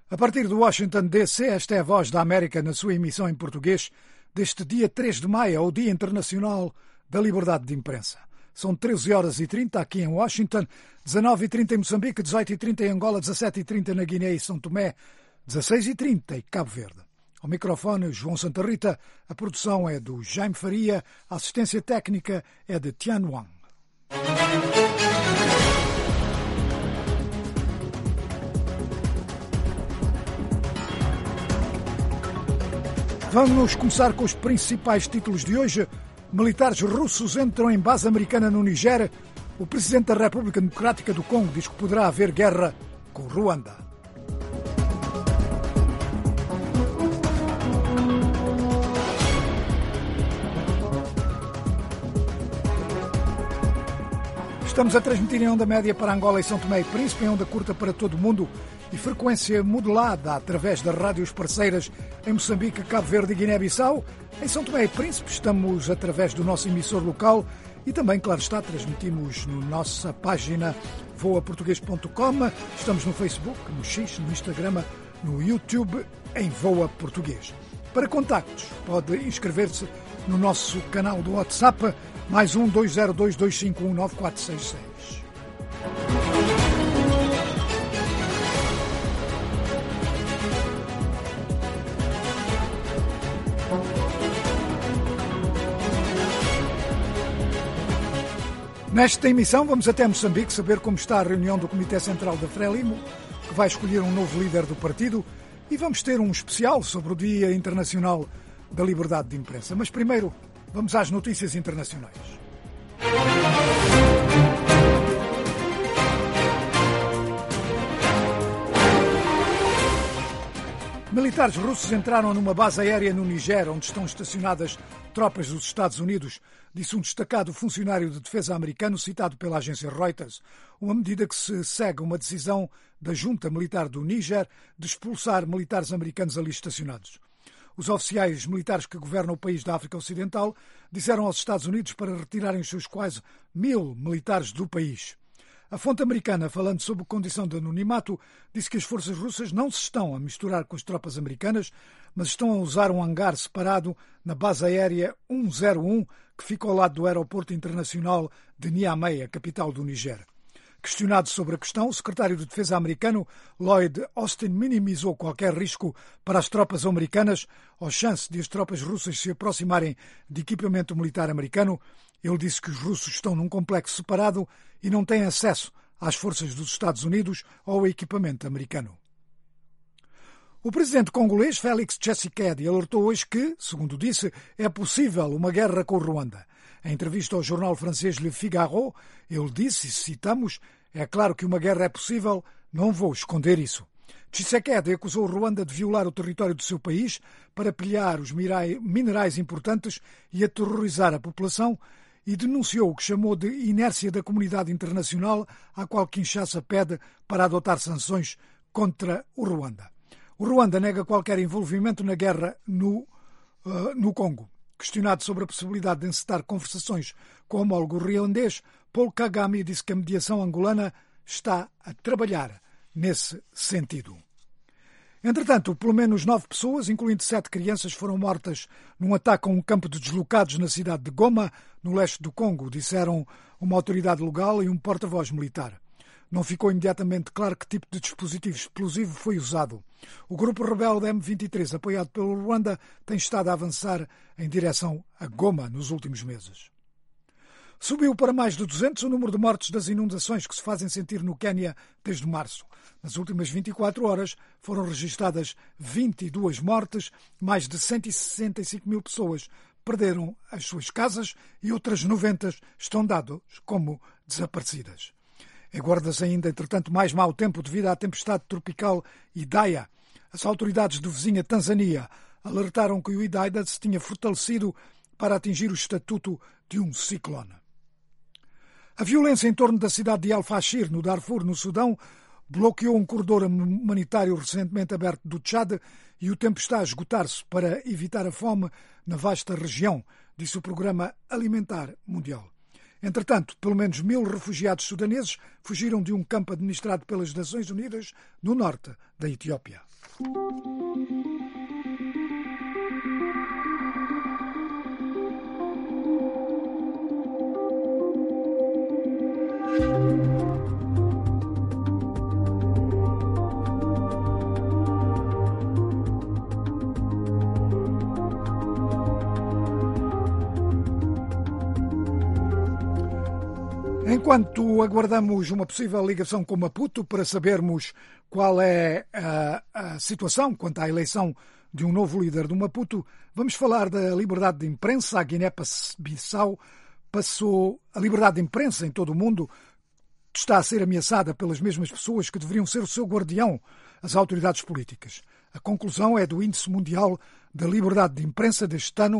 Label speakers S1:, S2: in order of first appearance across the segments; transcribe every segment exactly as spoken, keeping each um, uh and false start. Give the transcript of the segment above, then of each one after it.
S1: A partir de Washington, D C, esta é a Voz da América na sua emissão em português deste dia três de maio, ao Dia Internacional da Liberdade de Imprensa. São treze horas e trinta aqui em Washington, dezanove e trinta em Moçambique, dezoito e trinta em Angola, dezassete e trinta na Guiné e São Tomé, dezasseis e trinta em Cabo Verde. Ao microfone, João Santa Rita, a produção é do Jaime Faria, a assistência técnica é de Tian Wang. Vamos começar com os principais títulos de hoje. Militares russos entram em base americana no Nigéria. O presidente da República Democrática do Congo diz que poderá haver guerra com o Ruanda. Estamos a transmitir em onda média para Angola e São Tomé e Príncipe, em onda curta para todo o mundo e frequência modulada através das rádios parceiras em Moçambique, Cabo Verde e Guiné-Bissau. Em São Tomé e Príncipe estamos através do nosso emissor local e também, claro está, transmitimos na nossa página voa português ponto com. Estamos no Facebook, no X, no Instagram, no YouTube, em Voa Português. Para contactos, pode inscrever-se no nosso canal do WhatsApp, mais um dois zero dois, dois cinco um, nove quatro seis seis. Nesta emissão vamos até Moçambique saber como está a reunião do Comitê Central da Frelimo, que vai escolher um novo líder do partido, e vamos ter um especial sobre o Dia Internacional da Liberdade de Imprensa. Mas primeiro, vamos às notícias internacionais. Militares russos entraram numa base aérea no Nigéria, onde estão estacionadas tropas dos Estados Unidos, disse um destacado funcionário de defesa americano citado pela agência Reuters, uma medida que se segue uma decisão da junta militar do Níger de expulsar militares americanos ali estacionados. Os oficiais militares que governam o país da África Ocidental disseram aos Estados Unidos para retirarem os seus quase mil militares do país. A fonte americana, falando sob condição de anonimato, disse que as forças russas não se estão a misturar com as tropas americanas, mas estão a usar um hangar separado na base aérea cento e um, que fica ao lado do aeroporto internacional de Niamey, a capital do Níger. Questionado sobre a questão, o secretário de Defesa americano, Lloyd Austin, minimizou qualquer risco para as tropas americanas ou chance de as tropas russas se aproximarem de equipamento militar americano. Ele disse que os russos estão num complexo separado e não têm acesso às forças dos Estados Unidos ou ao equipamento americano. O presidente congolês, Félix Tshisekedi, alertou hoje que, segundo disse, é possível uma guerra com o Ruanda. Em entrevista ao jornal francês Le Figaro, ele disse, e citamos, é claro que uma guerra é possível, não vou esconder isso. Tshisekedi acusou o Ruanda de violar o território do seu país para pilhar os minerais importantes e aterrorizar a população e denunciou o que chamou de inércia da comunidade internacional, à qual Kinshasa pede para adotar sanções contra o Ruanda. O Ruanda nega qualquer envolvimento na guerra no, uh, no Congo. Questionado sobre a possibilidade de encetar conversações com o homólogo ruandês, Paul Kagame disse que a mediação angolana está a trabalhar nesse sentido. Entretanto, pelo menos nove pessoas, incluindo sete crianças, foram mortas num ataque a um campo de deslocados na cidade de Goma, no leste do Congo, disseram uma autoridade local e um porta-voz militar. Não ficou imediatamente claro que tipo de dispositivo explosivo foi usado. O grupo rebelde M vinte e três, apoiado pelo Ruanda, tem estado a avançar em direção a Goma nos últimos meses. Subiu para mais de duzentos o número de mortes das inundações que se fazem sentir no Quénia desde março. Nas últimas vinte e quatro horas foram registadas vinte e duas mortes, mais de cento e sessenta e cinco mil pessoas perderam as suas casas e outras noventa estão dadas como desaparecidas. Aguarda-se ainda, entretanto, mais mau tempo devido à tempestade tropical Idai. As autoridades do vizinha Tanzânia alertaram que o Idai se tinha fortalecido para atingir o estatuto de um ciclone. A violência em torno da cidade de Al-Fashir, no Darfur, no Sudão, bloqueou um corredor humanitário recentemente aberto do Tchad e o tempo está a esgotar-se para evitar a fome na vasta região, disse o Programa Alimentar Mundial. Entretanto, pelo menos mil refugiados sudaneses fugiram de um campo administrado pelas Nações Unidas no norte da Etiópia. Enquanto aguardamos uma possível ligação com Maputo para sabermos qual é a, a situação quanto à eleição de um novo líder do Maputo, vamos falar da liberdade de imprensa. A Guiné-Bissau passou a liberdade de imprensa em todo o mundo, está a ser ameaçada pelas mesmas pessoas que deveriam ser o seu guardião, as autoridades políticas. A conclusão é do Índice Mundial da Liberdade de Imprensa deste ano,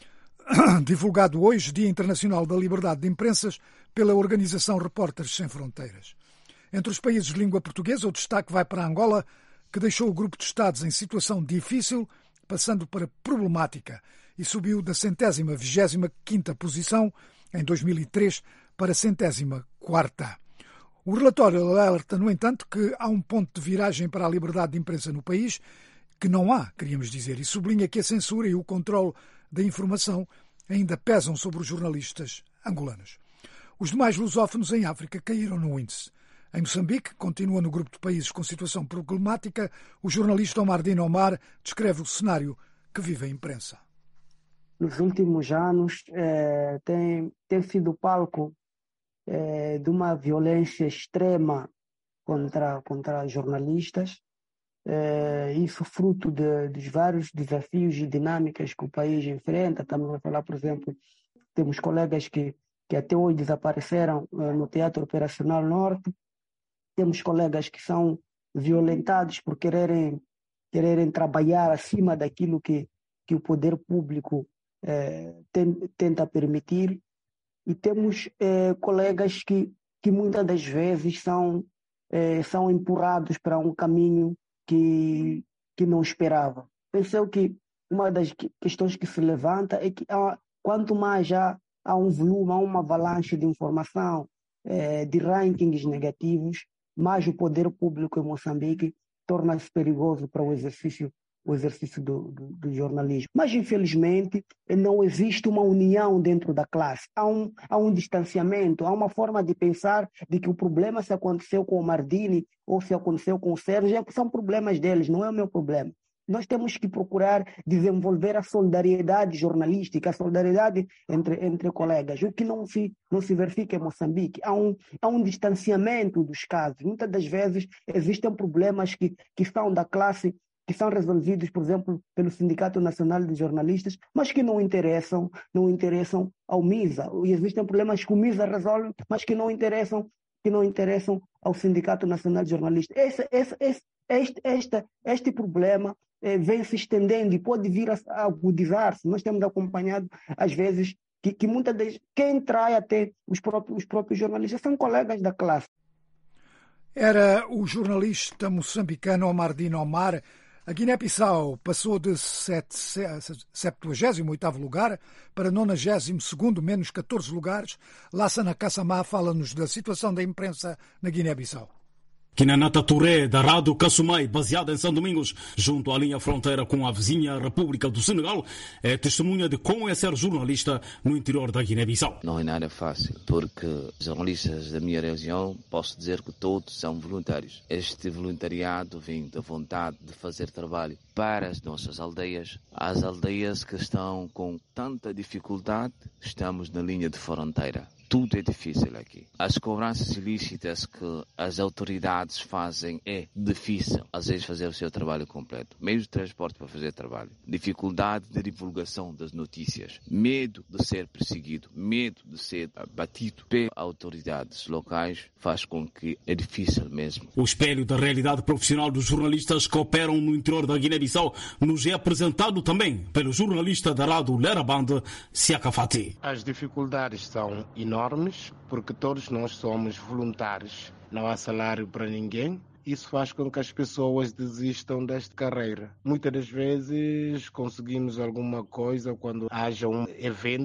S1: divulgado hoje, Dia Internacional da Liberdade de Imprensas, pela organização Repórteres Sem Fronteiras. Entre os países de língua portuguesa, o destaque vai para Angola, que deixou o grupo de Estados em situação difícil, passando para problemática, e subiu da centésima vigésima quinta posição, em dois mil e três, para a centésima quarta. O relatório alerta, no entanto, que há um ponto de viragem para a liberdade de imprensa no país, que não há, queríamos dizer, e sublinha que a censura e o controle da informação ainda pesam sobre os jornalistas angolanos. Os demais lusófonos em África caíram no índice. Em Moçambique, continua no grupo de países com situação problemática, o jornalista Omar Dino Omar descreve o cenário que vive a imprensa.
S2: Nos últimos anos, eh, tem, tem sido palco eh, de uma violência extrema contra, contra jornalistas. Eh, isso fruto de, dos vários desafios e dinâmicas que o país enfrenta. Estamos a falar, por exemplo, temos colegas que, que até hoje desapareceram eh, no Teatro Operacional Norte. Temos colegas que são violentados por quererem, quererem trabalhar acima daquilo que, que o poder público eh, tem, tenta permitir. E temos eh, colegas que, que muitas das vezes são, eh, são empurrados para um caminho que, que não esperava. Pensei que uma das questões que se levanta é que há, quanto mais há, há um volume, há uma avalanche de informação, eh, de rankings negativos, mais o poder público em Moçambique torna-se perigoso para o exercício, o exercício do, do, do jornalismo. Mas, infelizmente, não existe uma união dentro da classe. Há um, há um distanciamento, há uma forma de pensar de que o problema, se aconteceu com o Mardini ou se aconteceu com o Sérgio, são problemas deles, não é o meu problema. Nós temos que procurar desenvolver a solidariedade jornalística, a solidariedade entre, entre colegas, o que não se, não se verifica em Moçambique. Há um, há um distanciamento dos casos. Muitas das vezes existem problemas que, que são da classe, que são resolvidos, por exemplo, pelo Sindicato Nacional de Jornalistas, mas que não interessam, não interessam ao MISA. E existem problemas que o MISA resolve, mas que não interessam, que não interessam ao Sindicato Nacional de Jornalistas. Esse, esse, esse, este, este, este problema eh, vem se estendendo e pode vir a, a agudizar-se. Nós temos acompanhado, às vezes, que, que muitas vezes quem trai até os próprios, os próprios jornalistas são colegas da classe.
S1: Era o jornalista moçambicano Omar Dino Omar. A Guiné-Bissau passou de septuagésimo oitavo lugar para nonagésimo segundo, menos catorze lugares. Lassana Kassamá fala-nos da situação da imprensa na Guiné-Bissau.
S3: Kinanata Touré, da Rádio Kassumai, baseada em São Domingos, junto à linha fronteira com a vizinha República do Senegal, é testemunha de como é ser jornalista no interior da Guiné-Bissau.
S4: Não é nada fácil, porque os jornalistas da minha região, posso dizer que todos são voluntários. Este voluntariado vem da vontade de fazer trabalho para as nossas aldeias. As aldeias que estão com tanta dificuldade, estamos na linha de fronteira. Tudo é difícil aqui. As cobranças ilícitas que as autoridades fazem é difícil, às vezes, fazer o seu trabalho completo. Meios de transporte para fazer trabalho. Dificuldade de divulgação das notícias. Medo de ser perseguido. Medo de ser batido pelas autoridades locais faz com que é difícil mesmo.
S3: O espelho da realidade profissional dos jornalistas que operam no interior da Guiné-Bissau nos é apresentado também pelo jornalista da Rádio Leraband, Siaka Fati.
S5: As dificuldades são enormes. Porque todos nós somos voluntários, não há salário para ninguém. Isso faz com que as pessoas desistam desta carreira. Muitas das vezes conseguimos alguma coisa quando haja um evento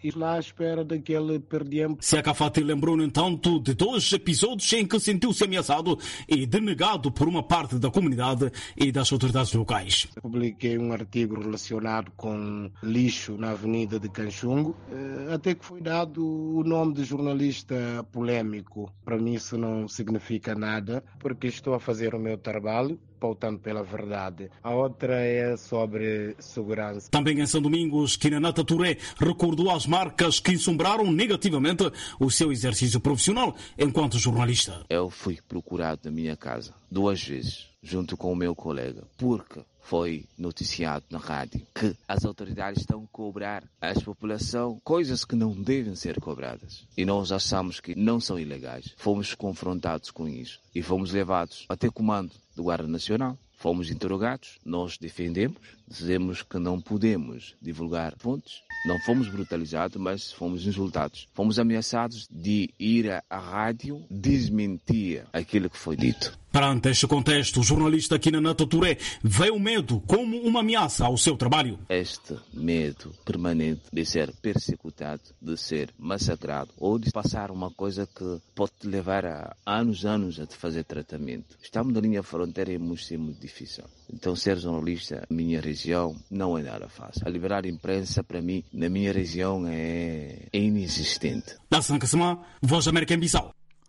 S5: e lá à espera daquele perdiempo.
S3: Seca Fati lembrou, no entanto, de dois episódios em que sentiu-se ameaçado e denegado por uma parte da comunidade e das autoridades locais.
S5: Publiquei um artigo relacionado com lixo na Avenida de Canchungo, até que foi dado o nome de jornalista polêmico. Para mim isso não significa nada, porque estou a fazer o meu trabalho, pautando pela verdade. A outra é sobre segurança.
S3: Também em São Domingos, Kinanata Touré recordou as marcas que ensombraram negativamente o seu exercício profissional enquanto jornalista.
S4: Eu fui procurado na minha casa duas vezes, junto com o meu colega, porque foi noticiado na rádio que as autoridades estão a cobrar à população coisas que não devem ser cobradas. E nós achamos que não são ilegais. Fomos confrontados com isso e fomos levados até comando do Guarda Nacional. Fomos interrogados, nós defendemos, dizemos que não podemos divulgar fontes. Não fomos brutalizados, mas fomos insultados. Fomos ameaçados de ir à rádio desmentir aquilo que foi dito.
S3: Perante este contexto, o jornalista Kinanata Touré vê o medo como uma ameaça ao seu trabalho.
S4: Este medo permanente de ser persecutado, de ser massacrado ou de passar uma coisa que pode te levar a anos, anos a te fazer tratamento. Estamos na linha fronteira e é muito, muito difícil. Então ser jornalista na minha região não é nada fácil. A liberdade de imprensa para mim na minha região é, é inexistente.
S3: Da Sancassama, Voz da América em Bissau.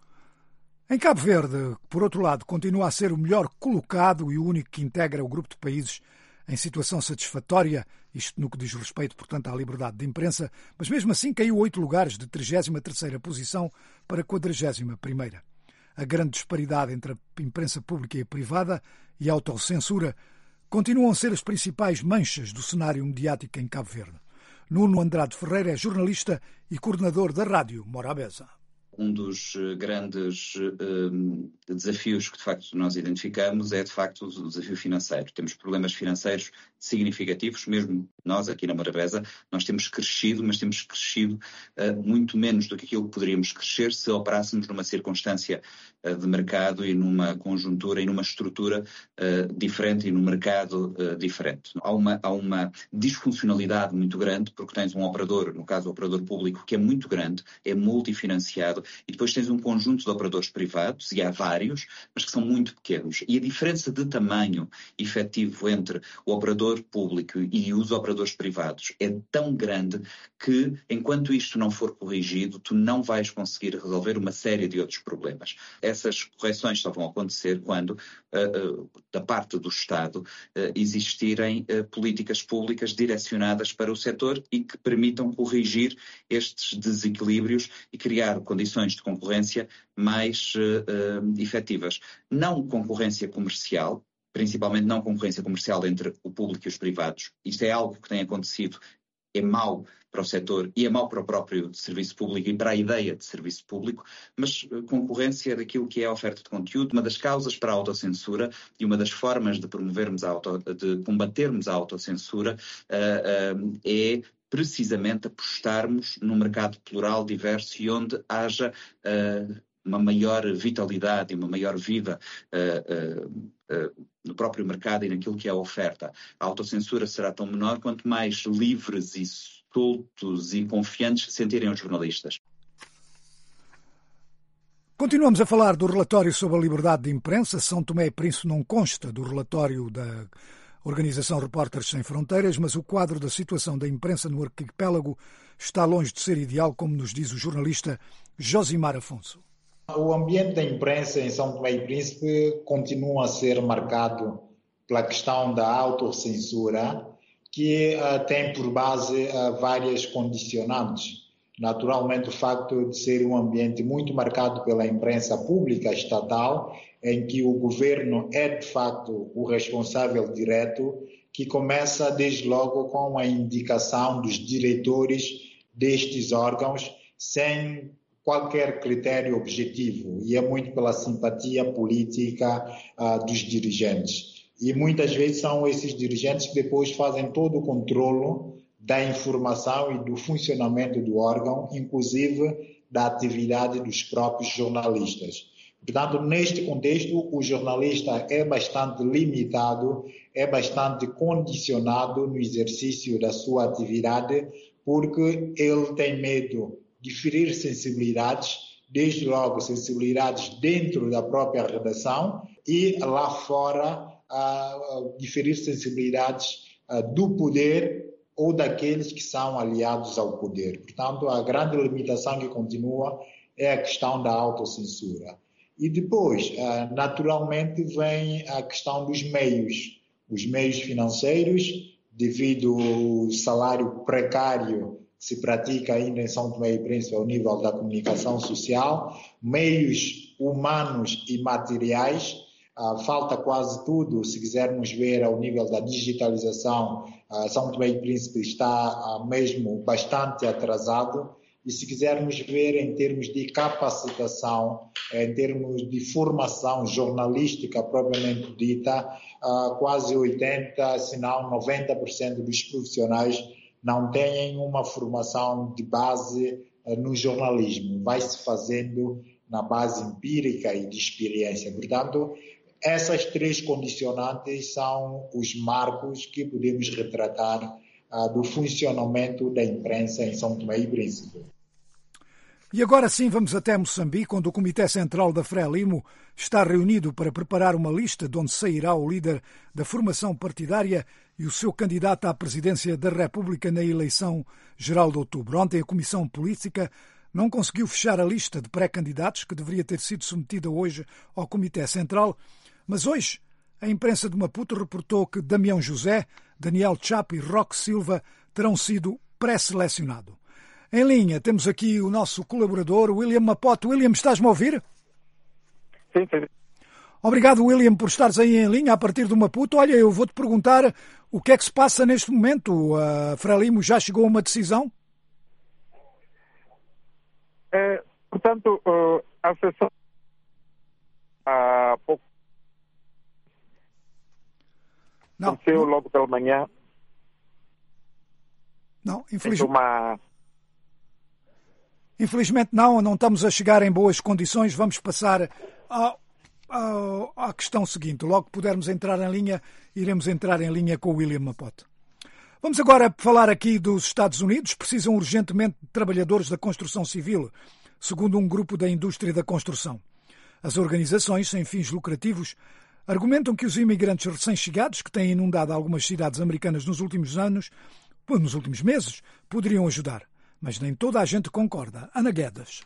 S1: Em Cabo Verde, por outro lado, continua a ser o melhor colocado e o único que integra o grupo de países em situação satisfatória, isto no que diz respeito, portanto, à liberdade de imprensa, mas mesmo assim caiu oito lugares de trigésima terceira posição para quadragésima primeira. A grande disparidade entre a imprensa pública e a privada e a autocensura continuam a ser as principais manchas do cenário mediático em Cabo Verde. Nuno Andrade Ferreira é jornalista e coordenador da Rádio Morabeza.
S6: Um dos grandes um, desafios que, de facto, nós identificamos é, de facto, o desafio financeiro. Temos problemas financeiros significativos, mesmo nós, aqui na Morabeza, nós temos crescido, mas temos crescido uh, muito menos do que aquilo que poderíamos crescer se operássemos numa circunstância uh, de mercado e numa conjuntura e numa estrutura uh, diferente e num mercado uh, diferente. Há uma, há uma disfuncionalidade muito grande, porque tens um operador, no caso o operador público, que é muito grande, é multifinanciado, e depois tens um conjunto de operadores privados, e há vários, mas que são muito pequenos. E a diferença de tamanho efetivo entre o operador público e os operadores privados é tão grande que, enquanto isto não for corrigido, tu não vais conseguir resolver uma série de outros problemas. Essas correções só vão acontecer quando, uh, uh, da parte do Estado, uh, existirem uh, políticas públicas direcionadas para o setor e que permitam corrigir estes desequilíbrios e criar condições de concorrência mais uh, uh, efetivas. Não concorrência comercial, principalmente não concorrência comercial entre o público e os privados. Isto é algo que tem acontecido, é mau para o setor e é mau para o próprio serviço público e para a ideia de serviço público, mas uh, concorrência daquilo que é a oferta de conteúdo. Uma das causas para a autocensura e uma das formas de promovermos a auto, de combatermos a autocensura uh, uh, é precisamente apostarmos num mercado plural, diverso e onde haja uh, uma maior vitalidade e uma maior vida uh, uh, uh, no próprio mercado e naquilo que é a oferta. A autocensura será tão menor quanto mais livres e soltos e confiantes se sentirem os jornalistas.
S1: Continuamos a falar do relatório sobre a liberdade de imprensa. São Tomé e Príncipe não consta do relatório da Organização Repórteres Sem Fronteiras, mas o quadro da situação da imprensa no arquipélago está longe de ser ideal, como nos diz o jornalista Josimar Afonso.
S7: O ambiente da imprensa em São Tomé e Príncipe continua a ser marcado pela questão da autocensura, que uh, tem por base uh, várias condicionantes. Naturalmente, o facto de ser um ambiente muito marcado pela imprensa pública estatal, em que o governo é, de facto, o responsável direto, que começa desde logo com a indicação dos diretores destes órgãos, sem qualquer critério objetivo, e é muito pela simpatia política uh, dos dirigentes. E muitas vezes são esses dirigentes que depois fazem todo o controle da informação e do funcionamento do órgão, inclusive da atividade dos próprios jornalistas. Portanto, neste contexto, o jornalista é bastante limitado, é bastante condicionado no exercício da sua atividade, porque ele tem medo de ferir sensibilidades, desde logo sensibilidades dentro da própria redação e lá fora uh, de ferir sensibilidades uh, do poder ou daqueles que são aliados ao poder. Portanto, a grande limitação que continua é a questão da autocensura. E depois, uh, naturalmente, vem a questão dos meios. Os meios financeiros, devido ao salário precário que se pratica ainda em São Tomé e Príncipe ao nível da comunicação social, meios humanos e materiais, uh, falta quase tudo, se quisermos ver ao nível da digitalização, uh, São Tomé e Príncipe está uh, mesmo bastante atrasado, e se quisermos ver em termos de capacitação, em termos de formação jornalística propriamente dita, uh, quase oitenta, se não noventa por cento dos profissionais não têm uma formação de base uh, no jornalismo. Vai-se fazendo na base empírica e de experiência. Portanto, essas três condicionantes são os marcos que podemos retratar uh, do funcionamento da imprensa em São Tomé e Príncipe.
S1: E agora sim vamos até Moçambique, onde o Comitê Central da Frelimo está reunido para preparar uma lista de onde sairá o líder da formação partidária e o seu candidato à presidência da República na eleição geral de outubro. Ontem a Comissão Política não conseguiu fechar a lista de pré-candidatos que deveria ter sido submetida hoje ao Comitê Central, mas hoje a imprensa de Maputo reportou que Damião José, Daniel Chapo e Roque Silva terão sido pré-selecionados. Em linha, temos aqui o nosso colaborador, William Mapoto. William, estás-me a ouvir?
S8: Sim, sim.
S1: Obrigado, William, por estares aí em linha a partir do Maputo. Olha, eu vou-te perguntar o que é que se passa neste momento. A Frelimo já chegou a uma decisão?
S8: É, portanto, uh, a sessão há pouco
S1: não,
S8: aconteceu
S1: não.
S8: logo pela manhã.
S1: Não, infelizmente.
S8: Uma...
S1: Infelizmente não, não estamos a chegar em boas condições. Vamos passar ao, ao, à questão seguinte. Logo que pudermos entrar em linha, iremos entrar em linha com o William Mapoto. Vamos agora falar aqui dos Estados Unidos. Precisam urgentemente de trabalhadores da construção civil, segundo um grupo da indústria da construção. As organizações sem fins lucrativos argumentam que os imigrantes recém-chegados, que têm inundado algumas cidades americanas nos últimos anos, nos últimos meses, poderiam ajudar. Mas nem toda a gente concorda. Ana Guedes.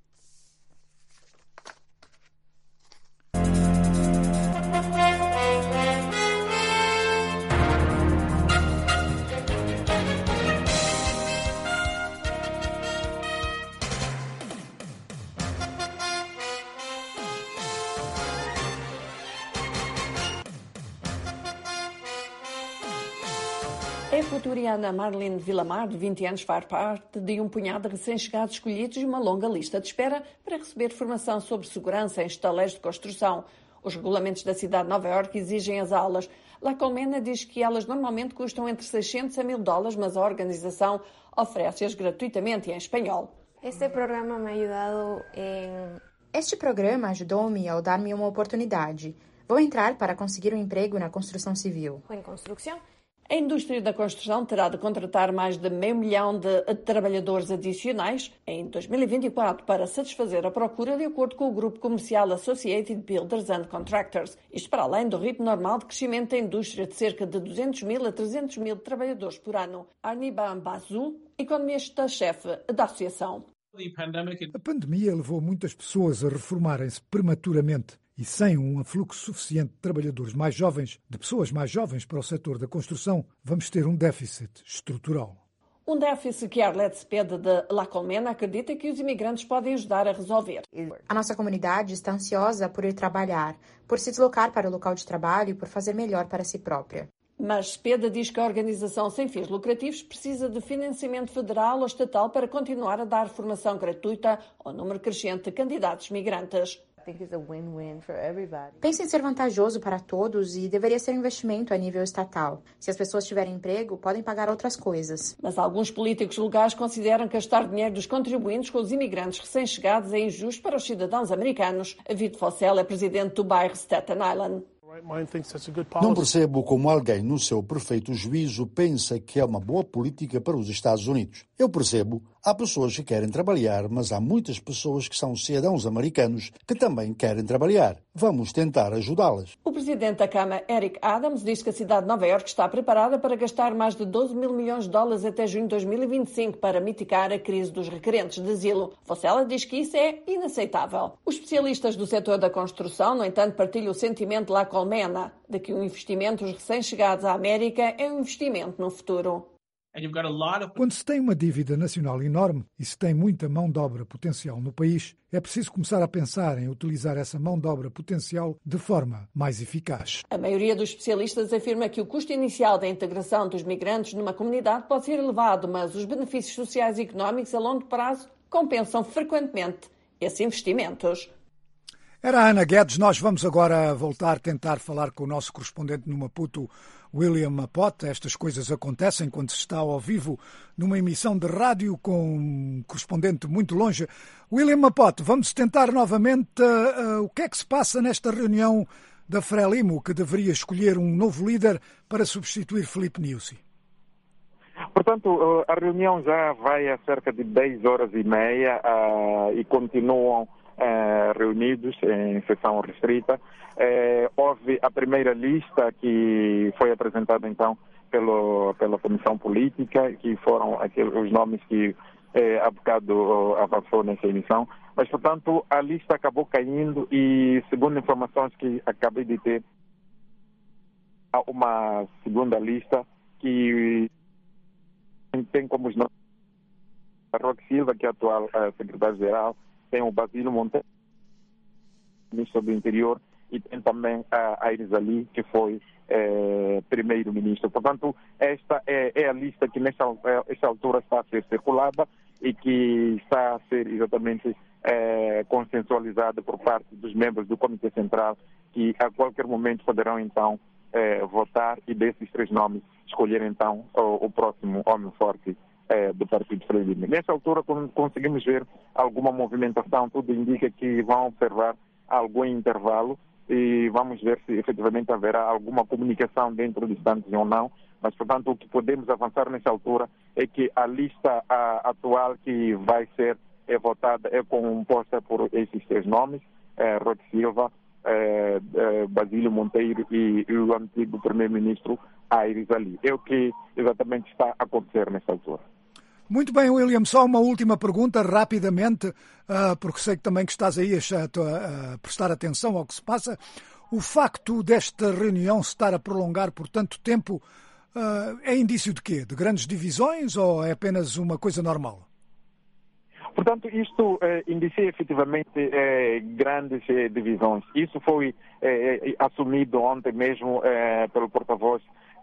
S9: A equatoriana Marlene Villamar, de vinte anos, faz parte de um punhado de recém-chegados escolhidos e uma longa lista de espera para receber formação sobre segurança em estaleiros de construção. Os regulamentos da cidade de Nova Iorque exigem as aulas. La Colmena diz que elas normalmente custam entre seiscentos a mil dólares, mas a organização oferece-as gratuitamente em espanhol.
S10: Este programa me ajudado em...
S11: Este programa ajudou-me ao dar-me uma oportunidade. Vou entrar para conseguir um emprego na construção civil.
S10: Em construção?
S9: A indústria da construção terá de contratar mais de meio milhão de trabalhadores adicionais em dois mil e vinte e quatro para satisfazer a procura, de acordo com o grupo comercial Associated Builders and Contractors. Isto para além do ritmo normal de crescimento da indústria de cerca de duzentos mil a trezentos mil trabalhadores por ano. Arniba Mbazu, economista-chefe da associação.
S1: A pandemia levou muitas pessoas a reformarem-se prematuramente. E sem um afluxo suficiente de trabalhadores mais jovens, de pessoas mais jovens para o setor da construção, vamos ter um déficit estrutural.
S9: Um déficit que Arlette Cepeda de La Colmena acredita que os imigrantes podem ajudar a resolver.
S11: A nossa comunidade está ansiosa por ir trabalhar, por se deslocar para o local de trabalho e por fazer melhor para si própria.
S9: Mas Cepeda diz que a organização sem fins lucrativos precisa de financiamento federal ou estatal para continuar a dar formação gratuita ao número crescente de candidatos migrantes.
S11: Penso em ser vantajoso para todos e deveria ser um investimento a nível estatal. Se as pessoas tiverem emprego, podem pagar outras coisas.
S9: Mas alguns políticos locais consideram que gastar dinheiro dos contribuintes com os imigrantes recém-chegados é injusto para os cidadãos americanos. Vito Fossel é presidente do bairro Staten Island.
S12: Não percebo como alguém no seu perfeito juízo pensa que é uma boa política para os Estados Unidos. Eu percebo, há pessoas que querem trabalhar, mas há muitas pessoas que são cidadãos americanos que também querem trabalhar. Vamos tentar ajudá-las.
S9: O presidente da Câmara, Eric Adams, diz que a cidade de Nova Iorque está preparada para gastar mais de doze mil milhões de dólares até junho de dois mil e vinte e cinco para mitigar a crise dos requerentes de asilo. Fossella diz que isso é inaceitável. Os especialistas do setor da construção, no entanto, partilham o sentimento de La Colmena, de que o investimento dos recém-chegados à América é um investimento no futuro.
S1: Quando se tem uma dívida nacional enorme e se tem muita mão de obra potencial no país, é preciso começar a pensar em utilizar essa mão de obra potencial de forma mais eficaz.
S9: A maioria dos especialistas afirma que o custo inicial da integração dos migrantes numa comunidade pode ser elevado, mas os benefícios sociais e económicos a longo prazo compensam frequentemente esses investimentos.
S1: Era a Ana Guedes. Nós vamos agora voltar a tentar falar com o nosso correspondente no Maputo, William Mapote. Estas coisas acontecem quando se está ao vivo numa emissão de rádio com um correspondente muito longe. William Mapote, vamos tentar novamente uh, uh, o que é que se passa nesta reunião da Frelimo, que deveria escolher um novo líder para substituir Filipe Nyusi.
S8: Portanto, a reunião já vai a cerca de dez horas e meia uh, e continuam Uh, reunidos em sessão restrita. Uh, houve a primeira lista que foi apresentada então pelo, pela Comissão Política, que foram aqueles, os nomes que uh, há bocado uh, avançou nessa emissão, mas portanto a lista acabou caindo e, segundo informações que acabei de ter, há uma segunda lista que tem como os nomes a Roque Silva, que é a atual uh, secretário-geral, tem o Basílio Monteiro, ministro do Interior, e tem também a Aires Ali, que foi eh, primeiro-ministro. Portanto, esta é, é a lista que nesta, nesta altura está a ser circulada e que está a ser exatamente eh, consensualizada por parte dos membros do Comitê Central, que a qualquer momento poderão então eh, votar e desses três nomes escolher então o, o próximo homem forte do Partido Frelimo. Nessa altura conseguimos ver alguma movimentação, tudo indica que vão observar algum intervalo e vamos ver se efetivamente haverá alguma comunicação dentro de instantes ou não, mas portanto o que podemos avançar nessa altura é que a lista a, atual que vai ser é, votada é composta por esses três nomes, é, Roque Silva, é, é, Basílio Monteiro e, e o antigo primeiro-ministro Aires Ali. É o que exatamente está a acontecer nessa altura.
S1: Muito bem, William, só uma última pergunta, rapidamente, uh, porque sei que também que estás aí a, a, a prestar atenção ao que se passa. O facto desta reunião se estar a prolongar por tanto tempo uh, é indício de quê? De grandes divisões ou é apenas uma coisa normal?
S8: Portanto, isto eh, indicia efetivamente eh, grandes eh, divisões. Isso foi eh, assumido ontem mesmo eh, pelo porta-voz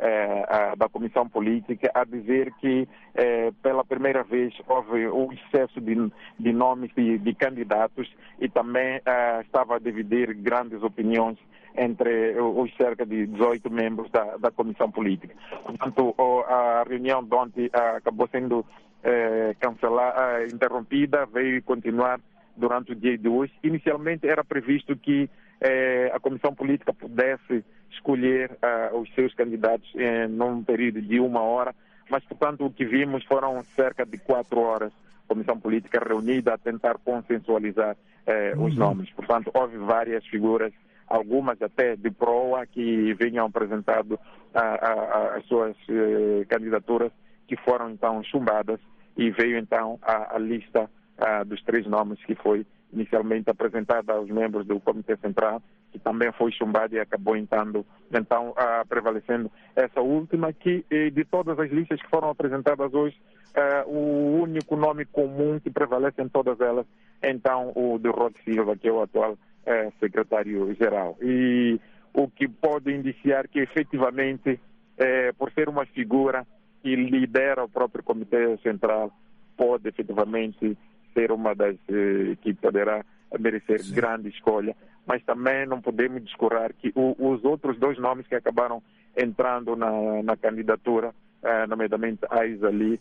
S8: eh, da Comissão Política, a dizer que eh, pela primeira vez houve um excesso de, de nomes de, de candidatos e também eh, estava a dividir grandes opiniões entre os cerca de dezoito membros da, da Comissão Política. Portanto, a reunião de ontem acabou sendo Eh, cancelada, interrompida, veio continuar durante o dia de hoje. Inicialmente era previsto que eh, a Comissão Política pudesse escolher uh, os seus candidatos em num período de uma hora, mas portanto o que vimos foram cerca de quatro horas. A Comissão Política reunida a tentar consensualizar eh, os nomes. Portanto, houve várias figuras, algumas até de proa, que vinham apresentado uh, uh, as suas uh, candidaturas, que foram então chumbadas e veio então a, a lista uh, dos três nomes que foi inicialmente apresentada aos membros do Comitê Central, que também foi chumbada e acabou então, então uh, prevalecendo essa última, que de todas as listas que foram apresentadas hoje, uh, o único nome comum que prevalece em todas elas é então o de Roque Silva, que é o atual uh, secretário-geral. E o que pode indiciar que efetivamente, uh, por ser uma figura que lidera o próprio Comitê Central, pode efetivamente ser uma das eh, que poderá merecer Sim. grande escolha. Mas também não podemos descurar que o, os outros dois nomes que acabaram entrando na, na candidatura, eh, nomeadamente Aires Ali,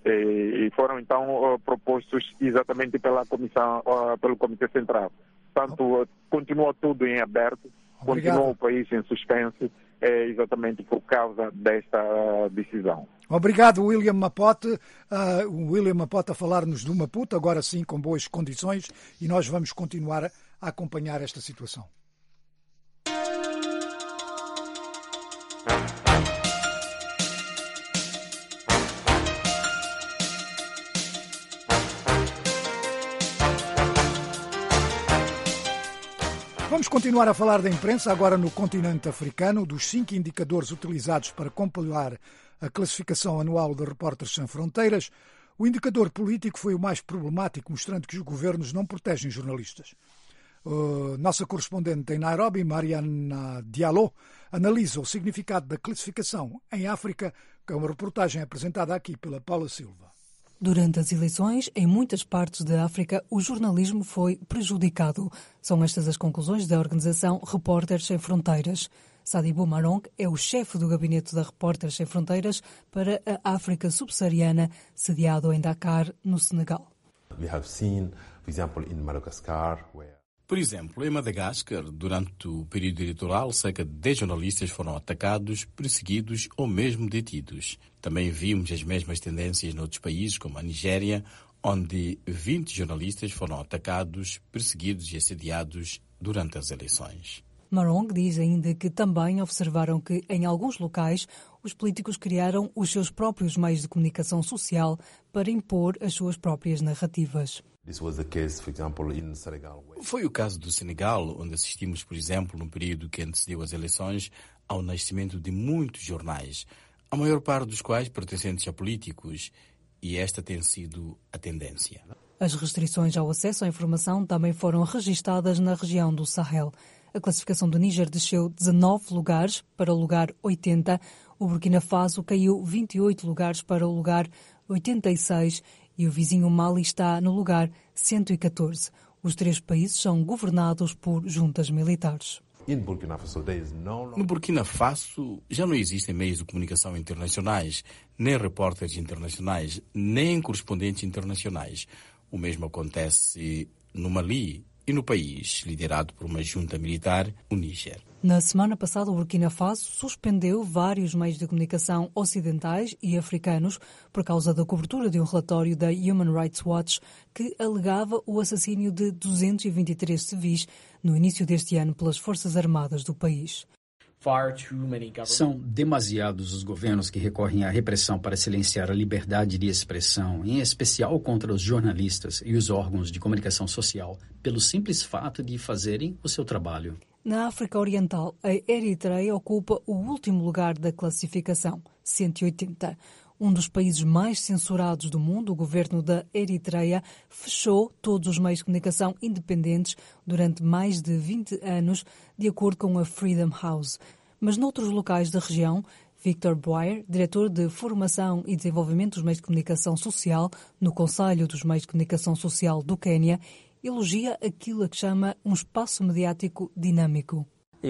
S8: eh, e foram então uh, propostos exatamente pela comissão, uh, pelo Comitê Central. Portanto, uh, continua tudo em aberto. continua o país em suspense, é, exatamente por causa desta uh, decisão.
S1: Obrigado, William Mapote. Uh, o William Mapote a falar-nos do Maputo, agora sim com boas condições, e nós vamos continuar a acompanhar esta situação. Vamos continuar a falar da imprensa, agora no continente africano, dos cinco indicadores utilizados para compilar a classificação anual de Repórteres Sem Fronteiras. O indicador político foi o mais problemático, mostrando que os governos não protegem jornalistas. Uh, nossa correspondente em Nairobi, Mariana Diallo, analisa o significado da classificação em África, com uma reportagem apresentada aqui pela Paula Silva.
S13: Durante as eleições, em muitas partes da África, o jornalismo foi prejudicado. São estas as conclusões da organização Repórteres Sem Fronteiras. Sadibou Marong é o chefe do gabinete da Repórteres Sem Fronteiras para a África Subsaariana, sediado em Dakar, no Senegal.
S14: We have seen, for example, in Madagascar, where...
S15: Por exemplo, em Madagascar, durante o período eleitoral, cerca de dez jornalistas foram atacados, perseguidos ou mesmo detidos. Também vimos as mesmas tendências noutros países, como a Nigéria, onde vinte jornalistas foram atacados, perseguidos e assediados durante as eleições.
S13: Marong diz ainda que também observaram que, em alguns locais, os políticos criaram os seus próprios meios de comunicação social para impor as suas próprias narrativas.
S15: Foi o caso do Senegal, onde assistimos, por exemplo, no período que antecedeu as eleições, ao nascimento de muitos jornais, a maior parte dos quais pertencentes a políticos, e esta tem sido a tendência.
S13: As restrições ao acesso à informação também foram registadas na região do Sahel. A classificação do Níger desceu dezanove lugares para o lugar oitenta, o Burkina Faso caiu vinte e oito lugares para o lugar oitenta e seis e o vizinho Mali está no lugar cento e catorze. Os três países são governados por juntas militares.
S15: No Burkina Faso já não existem meios de comunicação internacionais, nem repórteres internacionais, nem correspondentes internacionais. O mesmo acontece no Mali e no país, liderado por uma junta militar, o Níger.
S13: Na semana passada, o Burkina Faso suspendeu vários meios de comunicação ocidentais e africanos por causa da cobertura de um relatório da Human Rights Watch que alegava o assassínio de duzentos e vinte e três civis no início deste ano pelas Forças Armadas do país.
S16: São demasiados os governos que recorrem à repressão para silenciar a liberdade de expressão, em especial contra os jornalistas e os órgãos de comunicação social, pelo simples fato de fazerem o seu trabalho.
S13: Na África Oriental, a Eritreia ocupa o último lugar da classificação, cento e oitenta. Um dos países mais censurados do mundo, o governo da Eritreia fechou todos os meios de comunicação independentes durante mais de vinte anos, de acordo com a Freedom House. Mas noutros locais da região, Victor Boyer, diretor de Formação e Desenvolvimento dos Meios de Comunicação Social no Conselho dos Meios de Comunicação Social do Quênia, elogia aquilo a que chama um espaço mediático dinâmico.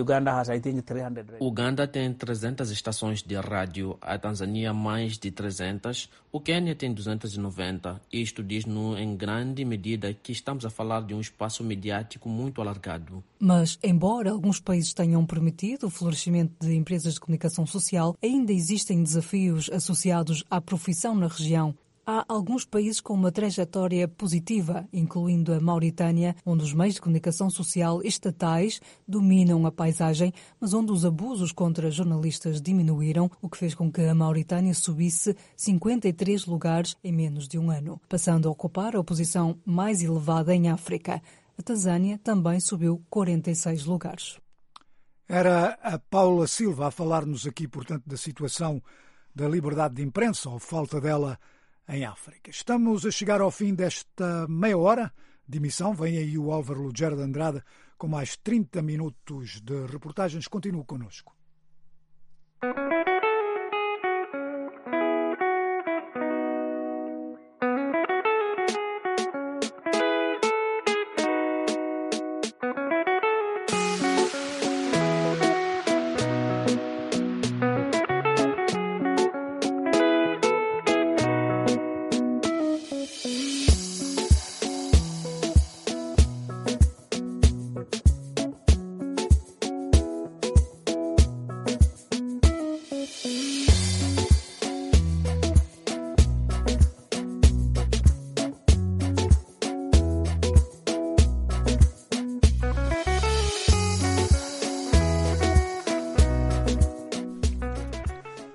S17: Uganda tem trezentas estações de rádio, a Tanzânia mais de trezentas, o Quênia tem duzentas e noventa. Isto diz-nos em grande medida que estamos a falar de um espaço mediático muito alargado.
S13: Mas, embora alguns países tenham permitido o florescimento de empresas de comunicação social, ainda existem desafios associados à profissão na região. Há alguns países com uma trajetória positiva, incluindo a Mauritânia, onde os meios de comunicação social estatais dominam a paisagem, mas onde os abusos contra jornalistas diminuíram, o que fez com que a Mauritânia subisse cinquenta e três lugares em menos de um ano, passando a ocupar a posição mais elevada em África. A Tanzânia também subiu quarenta e seis lugares.
S1: Era a Paula Silva a falar-nos aqui, portanto, da situação da liberdade de imprensa, ou falta dela, em África. Estamos a chegar ao fim desta meia hora de emissão. Vem aí o Álvaro Lugero de Andrade com mais trinta minutos de reportagens. Continue connosco.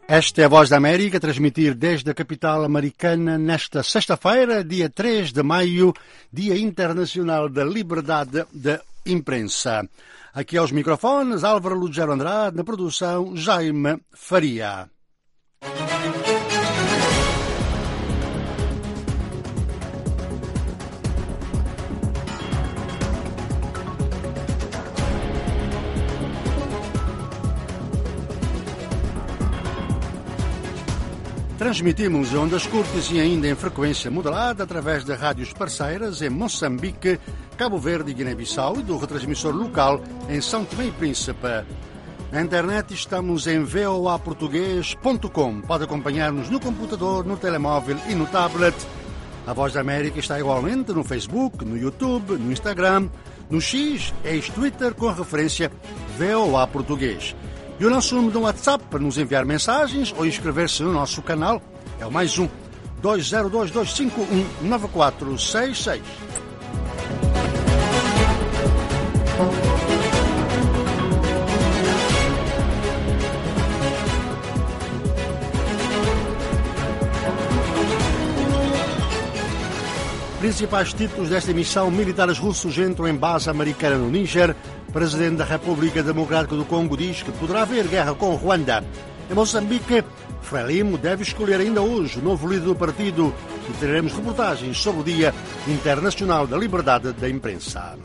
S12: Esta é a Voz da América, a transmitir desde a capital americana nesta sexta-feira, dia três de maio, Dia Internacional da Liberdade da Imprensa. Aqui aos microfones, Álvaro Lugero Andrade, na produção, Jaime Faria. Transmitimos em ondas curtas e ainda em frequência moderada através de rádios parceiras em Moçambique, Cabo Verde e Guiné-Bissau e do retransmissor local em São Tomé e Príncipe. Na internet estamos em v o a português ponto com. Pode acompanhar-nos no computador, no telemóvel e no tablet. A Voz da América está igualmente no Facebook, no YouTube, no Instagram, no X, ex-Twitter com a referência V O A Português. E o nosso número do WhatsApp para nos enviar mensagens ou inscrever-se no nosso canal é o mais um dois zero dois, dois cinco um, nove quatro seis seis. Principais títulos desta emissão: militares russos entram em base americana no Níger. Presidente da República Democrática do Congo diz que poderá haver guerra com Ruanda. Em Moçambique, Frelimo deve escolher ainda hoje o novo líder do partido e teremos reportagens sobre o Dia Internacional da Liberdade da Imprensa.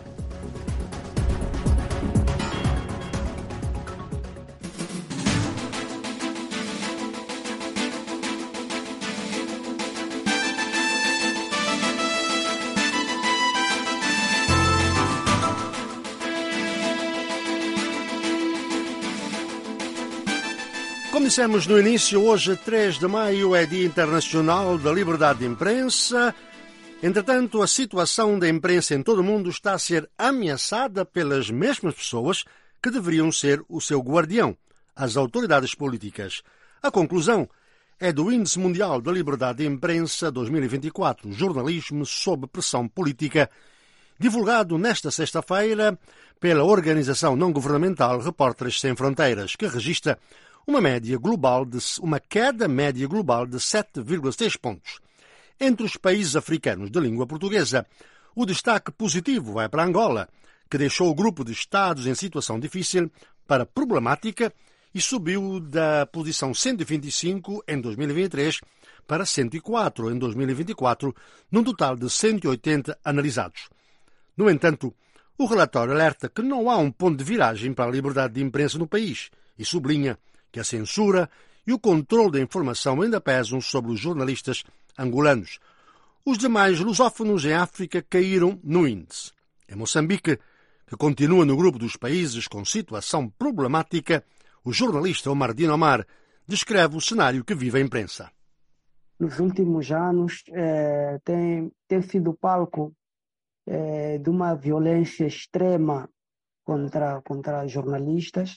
S12: Como dissemos no início, hoje, três de maio, é Dia Internacional da Liberdade de Imprensa. Entretanto, a situação da imprensa em todo o mundo está a ser ameaçada pelas mesmas pessoas que deveriam ser o seu guardião, as autoridades políticas. A conclusão é do Índice Mundial da Liberdade de Imprensa dois mil e vinte e quatro, Jornalismo sob Pressão Política, divulgado nesta sexta-feira pela organização não-governamental Repórteres Sem Fronteiras, que registra uma média global de uma queda média global de sete vírgula seis pontos. Entre os países africanos de língua portuguesa, o destaque positivo vai para Angola, que deixou o grupo de estados em situação difícil para problemática e subiu da posição cento e vinte e cinco em dois mil e vinte e três para cento e quatro em dois mil e vinte e quatro, num total de cento e oitenta analisados. No entanto, o relatório alerta que não há um ponto de viragem para a liberdade de imprensa no país e sublinha que a censura e o controle da informação ainda pesam sobre os jornalistas angolanos. Os demais lusófonos em África caíram no índice. Em Moçambique, que continua no grupo dos países com situação problemática, o jornalista Omar Dino Omar descreve o cenário que vive a imprensa.
S2: Nos últimos anos, eh, tem, tem sido palco eh, de uma violência extrema contra, contra jornalistas.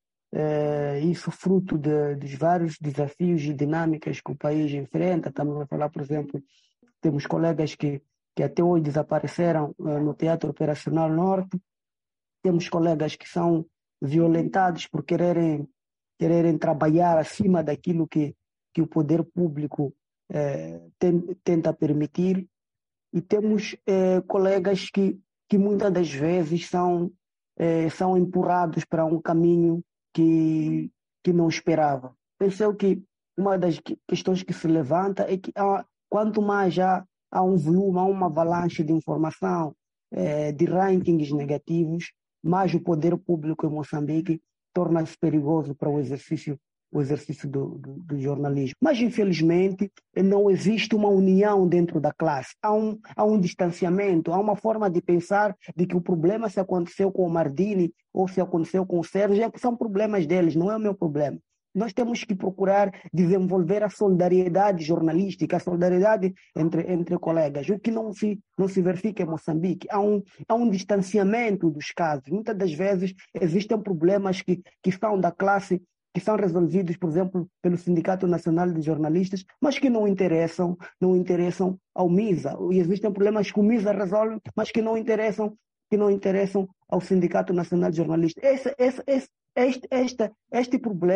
S2: É, isso fruto de, dos vários desafios e dinâmicas que o país enfrenta. Estamos a falar, por exemplo, temos colegas que, que até hoje desapareceram é, no Teatro Operacional Norte, temos colegas que são violentados por quererem, quererem trabalhar acima daquilo que, que o poder público é, tem, tenta permitir, e temos é, colegas que, que muitas das vezes são, é, são empurrados para um caminho Que, que não esperava. Pensei que uma das questões que se levanta é que há, quanto mais já há um volume, há uma avalanche de informação, eh, de rankings negativos, mais o poder público em Moçambique torna-se perigoso para o exercício, o exercício do, do, do jornalismo. Mas, infelizmente, não existe uma união dentro da classe. Há um, há um distanciamento, há uma forma de pensar de que o problema, se aconteceu com o Mardini ou se aconteceu com o Sérgio, são problemas deles, não é o meu problema. Nós temos que procurar desenvolver a solidariedade jornalística, a solidariedade entre, entre colegas, o que não se, não se verifica em Moçambique. Há um, há um distanciamento dos casos. Muitas das vezes existem problemas que, que são da classe, que são resolvidos, por exemplo, pelo Sindicato Nacional de Jornalistas, mas que não interessam, não interessam ao MISA. E existem problemas que o MISA resolve, mas que não interessam, que não interessam ao Sindicato Nacional de Jornalistas. Esse, esse, esse, este, este, este problema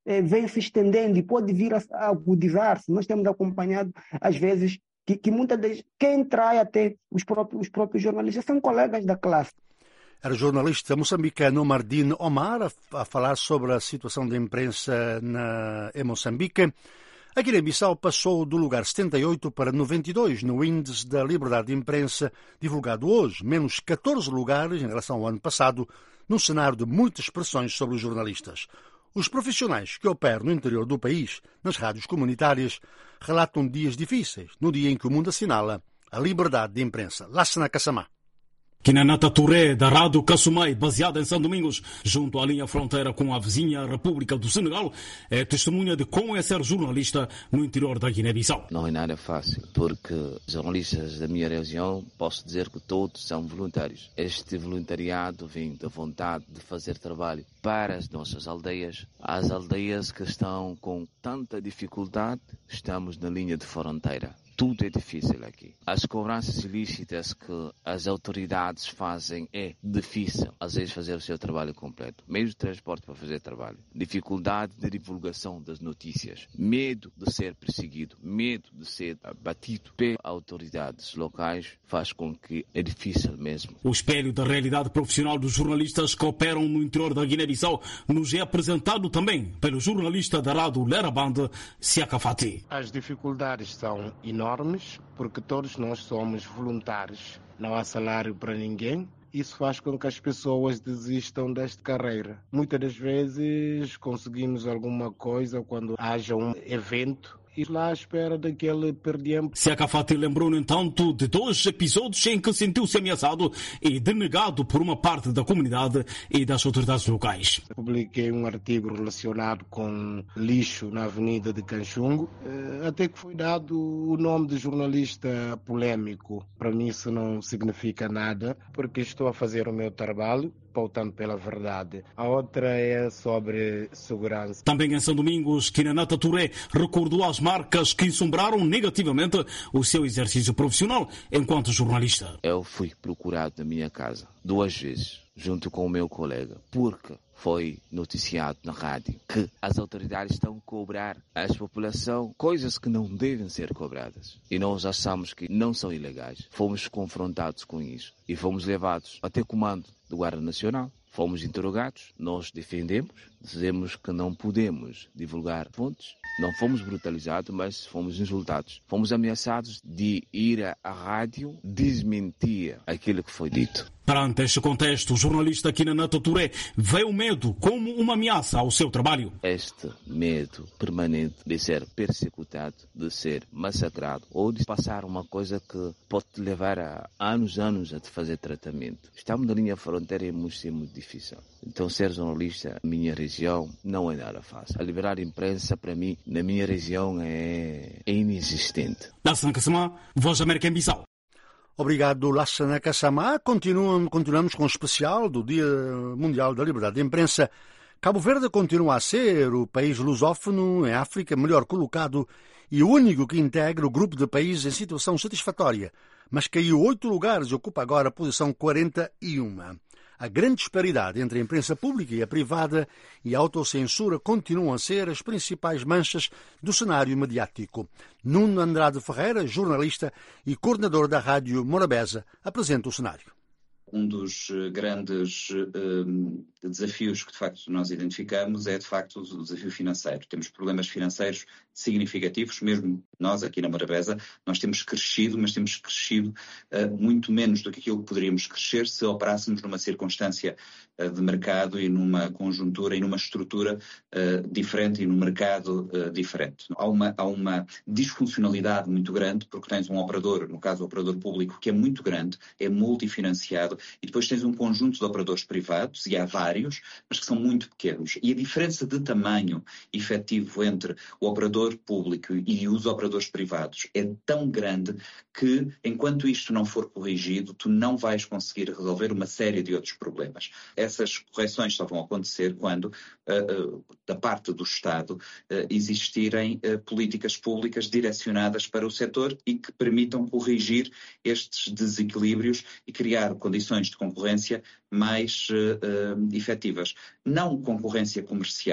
S2: eh, vem se estendendo e pode vir a, a agudizar-se. Nós temos acompanhado, às vezes, que, que muitas vezes quem trai até os próprios, os próprios jornalistas são colegas da classe.
S12: Era o jornalista moçambicano Mardine Omar a, a falar sobre a situação da imprensa na, em Moçambique. A Guiné-Bissau passou do lugar setenta e oito para noventa e dois no índice da liberdade de imprensa divulgado hoje, menos catorze lugares em relação ao ano passado, num cenário de muitas pressões sobre os jornalistas. Os profissionais que operam no interior do país, nas rádios comunitárias, relatam dias difíceis, no dia em que o mundo assinala a liberdade de imprensa. Lassana Kassamá.
S3: Kinanata Touré, da Rádio Kassumai, baseada em São Domingos, junto à linha fronteira com a vizinha República do Senegal, é testemunha de como é ser jornalista no interior da Guiné-Bissau.
S4: Não é nada fácil, porque jornalistas da minha região, posso dizer que todos são voluntários. Este voluntariado vem da vontade de fazer trabalho para as nossas aldeias, as aldeias que estão com tanta dificuldade, estamos na linha de fronteira. Tudo é difícil aqui. As cobranças ilícitas que as autoridades fazem é difícil, às vezes, fazer o seu trabalho completo. Meios de transporte para fazer trabalho. Dificuldade de divulgação das notícias. Medo de ser perseguido. Medo de ser batido pelas autoridades locais faz com que é difícil mesmo.
S3: O espelho da realidade profissional dos jornalistas que operam no interior da Guiné-Bissau nos é apresentado também pelo jornalista da Rádio Leraband, Siaka Fati.
S5: As dificuldades são enormes. enormes, porque todos nós somos voluntários, não há salário para ninguém. Isso faz com que as pessoas desistam desta carreira. Muitas das vezes conseguimos alguma coisa quando haja um evento e lá à espera daquele perdiempo.
S3: Siaka Fati lembrou, no entanto, de dois episódios em que sentiu-se ameaçado e denegado por uma parte da comunidade e das autoridades locais.
S5: Publiquei um artigo relacionado com lixo na Avenida de Canchungo, até que foi dado o nome de jornalista polêmico. Para mim isso não significa nada, porque estou a fazer o meu trabalho, pautando pela verdade. A outra é sobre segurança.
S3: Também em São Domingos, Kinanata Touré recordou as marcas que ensombraram negativamente o seu exercício profissional enquanto jornalista.
S4: Eu fui procurado na minha casa duas vezes, junto com o meu colega, porque foi noticiado na rádio que as autoridades estão a cobrar à população coisas que não devem ser cobradas. E nós achamos que não são ilegais. Fomos confrontados com isso e fomos levados até comando do Guarda Nacional. Fomos interrogados, nós defendemos, dizemos que não podemos divulgar fontes. Não fomos brutalizados, mas fomos insultados. Fomos ameaçados de ir à rádio desmentir aquilo que foi dito.
S3: Perante este contexto, o jornalista Kinanata Touré vê o medo como uma ameaça ao seu trabalho.
S4: Este medo permanente de ser persecutado, de ser massacrado ou de passar uma coisa que pode te levar a anos, anos a te fazer tratamento. Estamos na linha fronteira e é muito, muito difícil. Então ser jornalista na minha região não é nada fácil. A liberdade de imprensa para mim, na minha região, é, é inexistente.
S3: Lassana Kassamá, Voz da América em Bissau.
S12: Obrigado, Lassana Kassamá. Continuamos, continuamos com o especial do Dia Mundial da Liberdade de Imprensa. Cabo Verde continua a ser o país lusófono em África melhor colocado e o único que integra o grupo de países em situação satisfatória, mas caiu oito lugares e ocupa agora a posição quarenta e um. A grande disparidade entre a imprensa pública e a privada e a autocensura continuam a ser as principais manchas do cenário mediático. Nuno Andrade Ferreira, jornalista e coordenador da Rádio Morabeza, apresenta o cenário.
S6: Um dos grandes um, desafios que, de facto, nós identificamos é, de facto, o desafio financeiro. Temos problemas financeiros significativos, mesmo nós, aqui na Morabeza, nós temos crescido, mas temos crescido uh, muito menos do que aquilo que poderíamos crescer se operássemos numa circunstância uh, de mercado e numa conjuntura e numa estrutura uh, diferente e num mercado uh, diferente. Há uma, há uma disfuncionalidade muito grande, porque tens um operador, no caso o operador público, que é muito grande, é multifinanciado, e depois tens um conjunto de operadores privados, e há vários, mas que são muito pequenos. E a diferença de tamanho efetivo entre o operador público e os operadores privados é tão grande que, enquanto isto não for corrigido, tu não vais conseguir resolver uma série de outros problemas. Essas correções só vão acontecer quando, uh, uh, da parte do Estado, uh, existirem uh, políticas públicas direcionadas para o setor e que permitam corrigir estes desequilíbrios e criar condições de concorrência mais uh, uh, efetivas. Não concorrência comercial,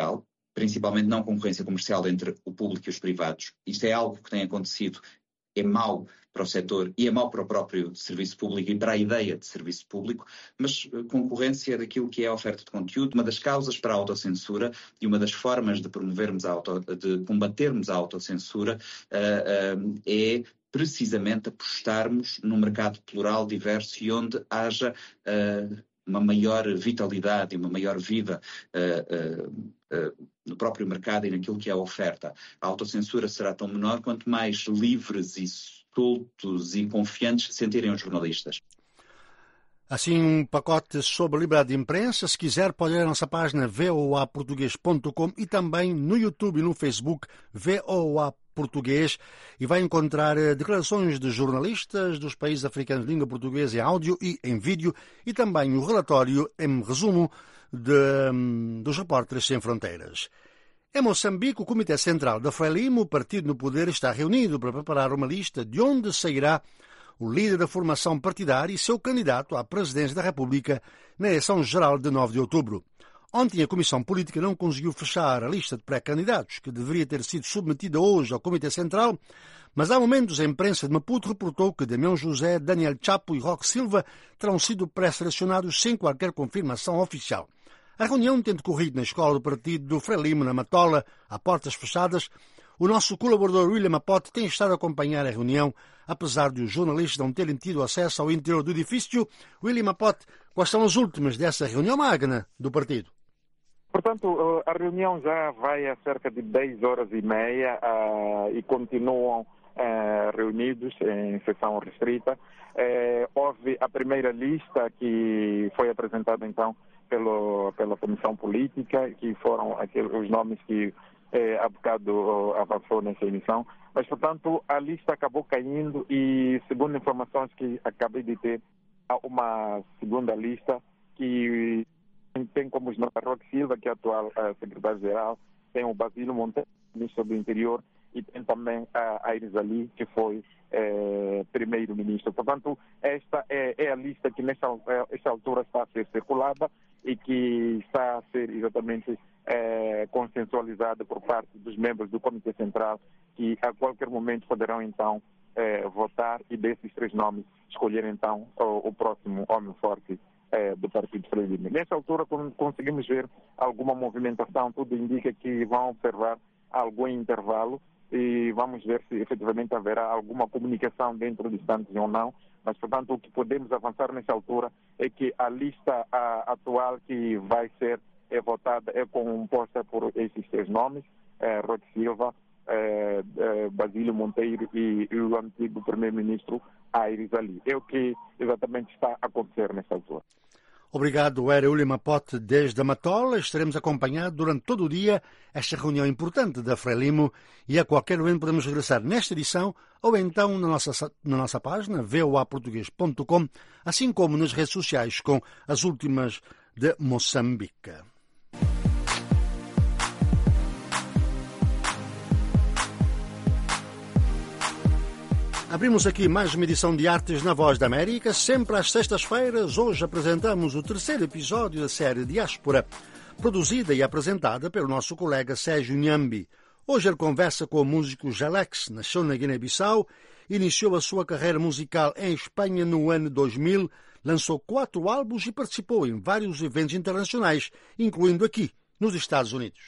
S6: principalmente não concorrência comercial entre o público e os privados. Isto é algo que tem acontecido, é mau para o setor e é mau para o próprio serviço público e para a ideia de serviço público, mas concorrência daquilo que é a oferta de conteúdo. Uma das causas para a autocensura e uma das formas de promovermos a auto, de combatermos a autocensura uh, uh, é precisamente apostarmos num mercado plural, diverso e onde haja uh, uma maior vitalidade e uma maior vida uh, uh, uh, no próprio mercado e naquilo que é a oferta. A autocensura será tão menor quanto mais livres e soltos e confiantes se sentirem os jornalistas.
S12: Assim, um pacote sobre liberdade de imprensa. Se quiser, pode ir à nossa página v o a português ponto com e também no YouTube e no Facebook V O A Português, e vai encontrar declarações de jornalistas dos países africanos de língua portuguesa em áudio e em vídeo, e também o relatório em resumo de, dos Repórteres Sem Fronteiras. Em Moçambique, o Comitê Central da Frelimo, o partido no poder, está reunido para preparar uma lista de onde sairá o líder da formação partidária e seu candidato à presidência da República na eleição geral de nove de outubro. Ontem a Comissão Política não conseguiu fechar a lista de pré-candidatos, que deveria ter sido submetida hoje ao Comitê Central, mas há momentos a imprensa de Maputo reportou que Damião José, Daniel Chapo e Roque Silva terão sido pré-selecionados sem qualquer confirmação oficial. A reunião tem decorrido na escola do partido do Frelimo, na Matola, a portas fechadas. O nosso colaborador William Apote tem estado a acompanhar a reunião, apesar de os jornalistas não terem tido acesso ao interior do edifício. William Apote, quais são as últimas dessa reunião magna do partido?
S8: Portanto, a reunião já vai a cerca de dez horas e meia uh, e continuam uh, reunidos em sessão restrita. Uh, houve a primeira lista que foi apresentada então pelo, pela Comissão Política, que foram aqueles, os nomes que eh, há bocado avançou nessa emissão. Mas, portanto, a lista acabou caindo e, segundo informações que acabei de ter, há uma segunda lista que tem como nome Roque Silva, que é atual uh, secretário-geral, tem o Basílio Monteiro, ministro do Interior, e tem também a Aires Ali, que foi eh, primeiro-ministro. Portanto, esta é, é a lista que nesta, nesta altura está a ser circulada e que está a ser exatamente eh, consensualizada por parte dos membros do Comitê Central, que a qualquer momento poderão então eh, votar e desses três nomes escolher então o, o próximo homem forte eh, do Partido Frelimo. Nesta altura conseguimos ver alguma movimentação, tudo indica que vão observar algum intervalo e vamos ver se efetivamente haverá alguma comunicação dentro de instantes ou não. Mas, portanto, o que podemos avançar nessa altura é que a lista a, atual que vai ser é, votada é composta por esses três nomes, é, Roque Silva, é, é, Basílio Monteiro e, e o antigo primeiro-ministro Aires Ali. É o que exatamente está a acontecer nessa altura.
S12: Obrigado, era William Apote desde a Matola. Estaremos acompanhando durante todo o dia esta reunião importante da Frelimo e a qualquer momento podemos regressar nesta edição ou então na nossa, na nossa página v o a português ponto com, assim como nas redes sociais com as últimas de Moçambique. Abrimos aqui mais uma edição de Artes na Voz da América, sempre às sextas-feiras. Hoje apresentamos o terceiro episódio da série Diáspora, produzida e apresentada pelo nosso colega Sérgio Nhambi. Hoje ele conversa com o músico Jalex, nasceu na Guiné-Bissau, iniciou a sua carreira musical em Espanha no ano dois mil, lançou quatro álbuns e participou em vários eventos internacionais, incluindo aqui, nos Estados Unidos.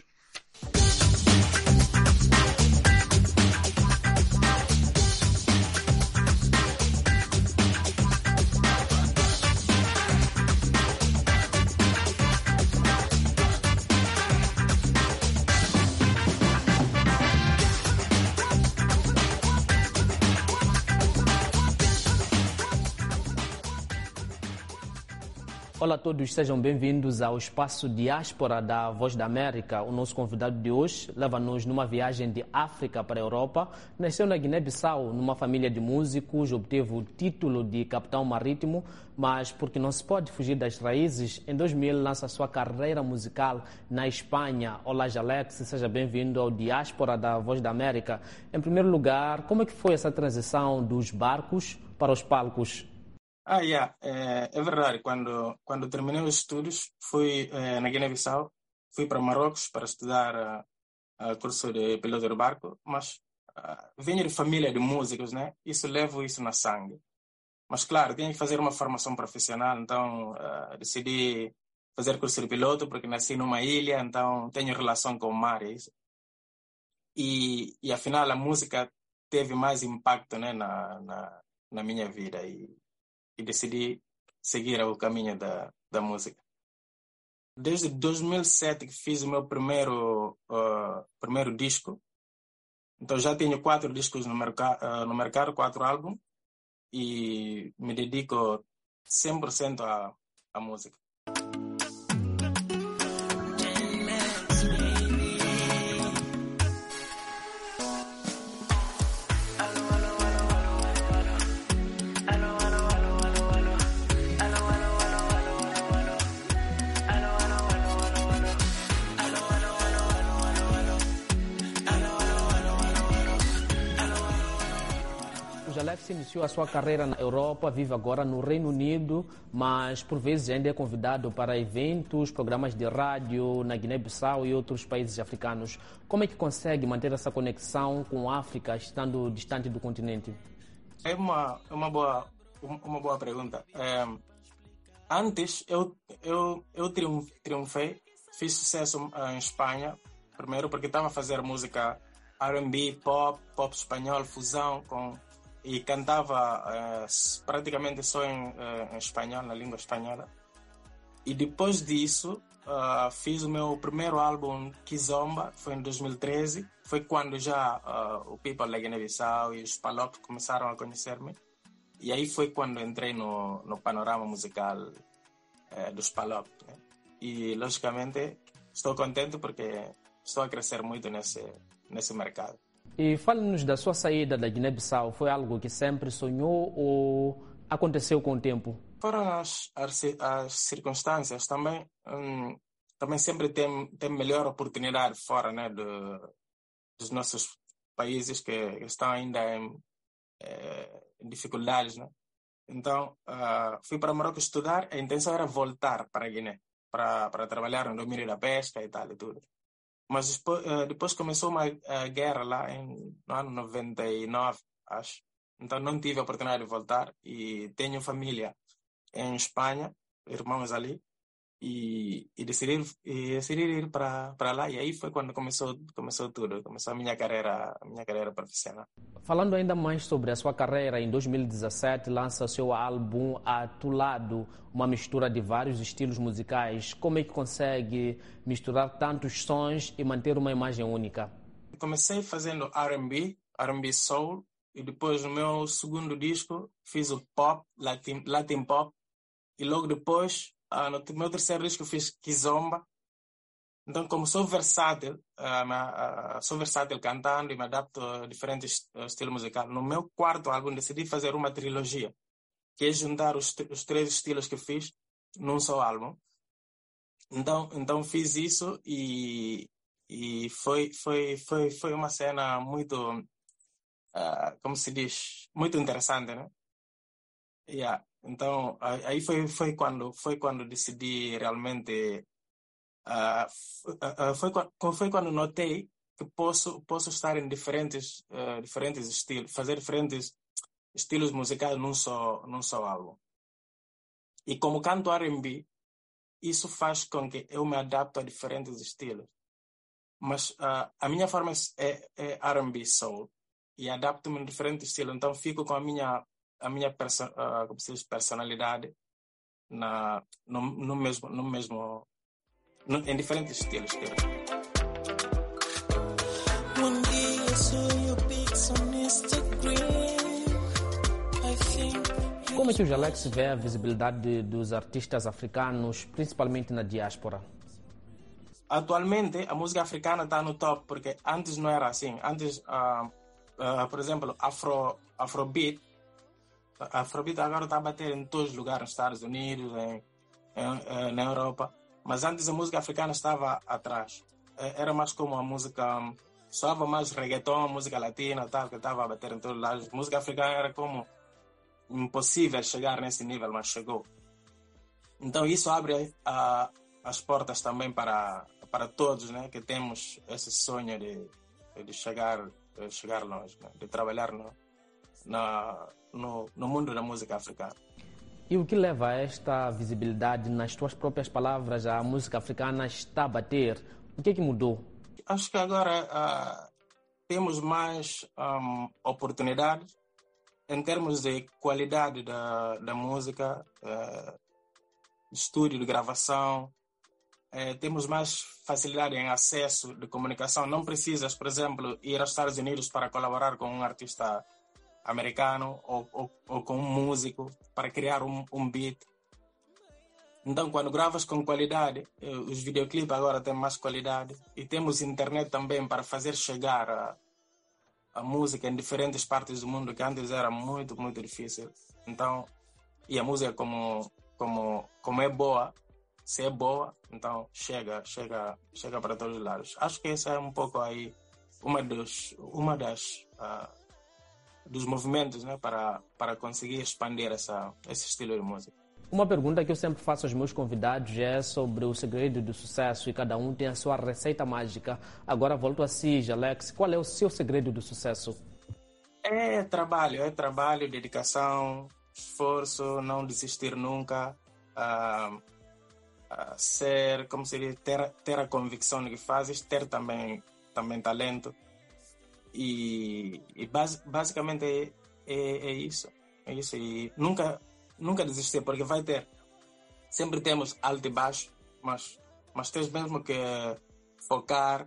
S17: Olá a todos, sejam bem-vindos ao espaço Diáspora da Voz da América. O nosso convidado de hoje leva-nos numa viagem de África para a Europa. Nasceu na Guiné-Bissau, numa família de músicos, obteve o título de capitão marítimo, mas porque não se pode fugir das raízes, em dois mil lança sua carreira musical na Espanha. Olá, Jalex, seja bem-vindo ao Diáspora da Voz da América. Em primeiro lugar, como é que foi essa transição dos barcos para os palcos?
S18: Ah, yeah. é, é verdade. Quando, quando terminei os estudos, fui é, na Guiné-Bissau fui para Marrocos para estudar uh, curso de piloto de barco, mas uh, venho de família de músicos, né? Isso levo isso na sangue. Mas claro, tinha que fazer uma formação profissional, então uh, decidi fazer curso de piloto porque nasci numa ilha, então tenho relação com o mar, é isso. E, e afinal a música teve mais impacto, né, na, na, na minha vida e, e decidi seguir o caminho da, da música. Desde dois mil e sete que fiz o meu primeiro, uh, primeiro disco, então já tenho quatro discos no, merca uh, no mercado, quatro álbuns, e me dedico cem por cento à, à música.
S17: Jalex iniciou a sua carreira na Europa, vive agora no Reino Unido, mas por vezes ainda é convidado para eventos, programas de rádio na Guiné-Bissau e outros países africanos. Como é que consegue manter essa conexão com a África, estando distante do continente?
S18: É uma, uma, boa, uma boa pergunta. É, antes, eu, eu, eu triunfei, fiz sucesso em Espanha, primeiro porque estava a fazer música R and B, pop, pop espanhol, fusão com... e cantava uh, praticamente só em, uh, em espanhol, na língua espanhola. E depois disso, uh, fiz o meu primeiro álbum, Kizomba, foi em dois mil e treze. Foi quando já uh, o people da Guiné-Bissau e os Palop começaram a conhecer-me. E aí foi quando entrei no, no panorama musical uh, dos Palop. Né? E, logicamente, estou contente porque estou a crescer muito nesse, nesse mercado.
S17: E fale-nos da sua saída da Guiné-Bissau. Foi algo que sempre sonhou ou aconteceu com o tempo?
S18: Foram as, as, as circunstâncias. Também, hum, também sempre tem, tem melhor oportunidade fora, né, de, dos nossos países que estão ainda em, eh, em dificuldades. Né? Então, uh, fui para Marrocos estudar. A intenção era voltar para a Guiné, para, para trabalhar no domínio da pesca e tal e tudo. Mas depois, depois começou uma guerra lá em, no ano noventa e nove, acho. Então não tive a oportunidade de voltar e tenho família em Espanha, irmãos ali, e, e, decidi, e decidi ir para para lá. E aí foi quando começou, começou tudo, começou a minha carreira, a minha carreira profissional.
S17: Falando ainda mais sobre a sua carreira, em dois mil e dezessete lança o seu álbum Atulado, uma mistura de vários estilos musicais. Como é que consegue misturar tantos sons e manter uma imagem única?
S18: Comecei fazendo R and B, R and B Soul, e depois no meu segundo disco fiz o pop, Latin, Latin Pop, e logo depois, uh, no meu terceiro disco fiz Kizomba. Então, como sou versátil, uh, uh, sou versátil cantando e me adapto a diferentes uh, estilos musicais. No meu quarto álbum decidi fazer uma trilogia, que é juntar os, os três estilos que fiz num só álbum. Então, então fiz isso e, e foi, foi, foi, foi uma cena muito, uh, como se diz, muito interessante, né? Yeah. Então, aí foi, foi, quando, foi quando decidi realmente... Uh, uh, foi, foi quando notei que posso, posso estar em diferentes, uh, diferentes estilos, fazer diferentes estilos musicais num só, num só álbum. E como canto R and B, isso faz com que eu me adapte a diferentes estilos. Mas uh, a minha forma é, é R and B Soul e adapto-me em diferentes estilos. Então fico com a minha, a minha perso uh, como se diz, personalidade na, no, no mesmo... No mesmo em diferentes estilos.
S17: Como é que o Jalex vê a visibilidade de, dos artistas africanos, principalmente na diáspora?
S18: Atualmente, a música africana está no top, porque antes não era assim. Antes, uh, uh, por exemplo, Afro, Afrobeat, Afrobeat agora está a bater em todos os lugares, nos Estados Unidos, em, em, em, na Europa. Mas antes a música africana estava atrás. Era mais como a música... Soava mais reggaeton, música latina, tal, que estava a bater em todos os lados. A música africana era como impossível chegar nesse nível, mas chegou. Então isso abre a, as portas também para, para todos, né, que temos esse sonho de, de chegar, de chegar longe, né, de trabalhar no, na, no, no mundo da música africana.
S17: E o que leva a esta visibilidade? Nas tuas próprias palavras, a música africana está a bater. O que é que mudou?
S18: Acho que agora uh, temos mais um, oportunidades em termos de qualidade da, da música, uh, de estúdio, de gravação. Uh, temos mais facilidade em acesso de comunicação. Não precisas, por exemplo, ir aos Estados Unidos para colaborar com um artista americano ou, ou, ou com um músico para criar um, um beat. Então, quando gravas com qualidade, os videoclipes agora têm mais qualidade e temos internet também para fazer chegar a, a música em diferentes partes do mundo, que antes era muito, muito difícil. Então, e a música como, como, como é boa, se é boa, então chega, chega, chega para todos os lados. Acho que essa é um pouco aí uma, dos, uma das... Uh, dos movimentos, né, para, para conseguir expandir essa, esse estilo de música.
S17: Uma pergunta que eu sempre faço aos meus convidados é sobre o segredo do sucesso e cada um tem a sua receita mágica. Agora volto a si, Alex. Qual é o seu segredo do sucesso?
S18: É trabalho, é trabalho, dedicação, esforço, não desistir nunca, uh, uh, ser, como se diz, ter, ter a convicção do que fazes, ter também, também talento. E, e base, basicamente é, é, é isso, é isso. E nunca, nunca desistir, porque vai ter, sempre temos alto e baixo, mas, mas tens mesmo que focar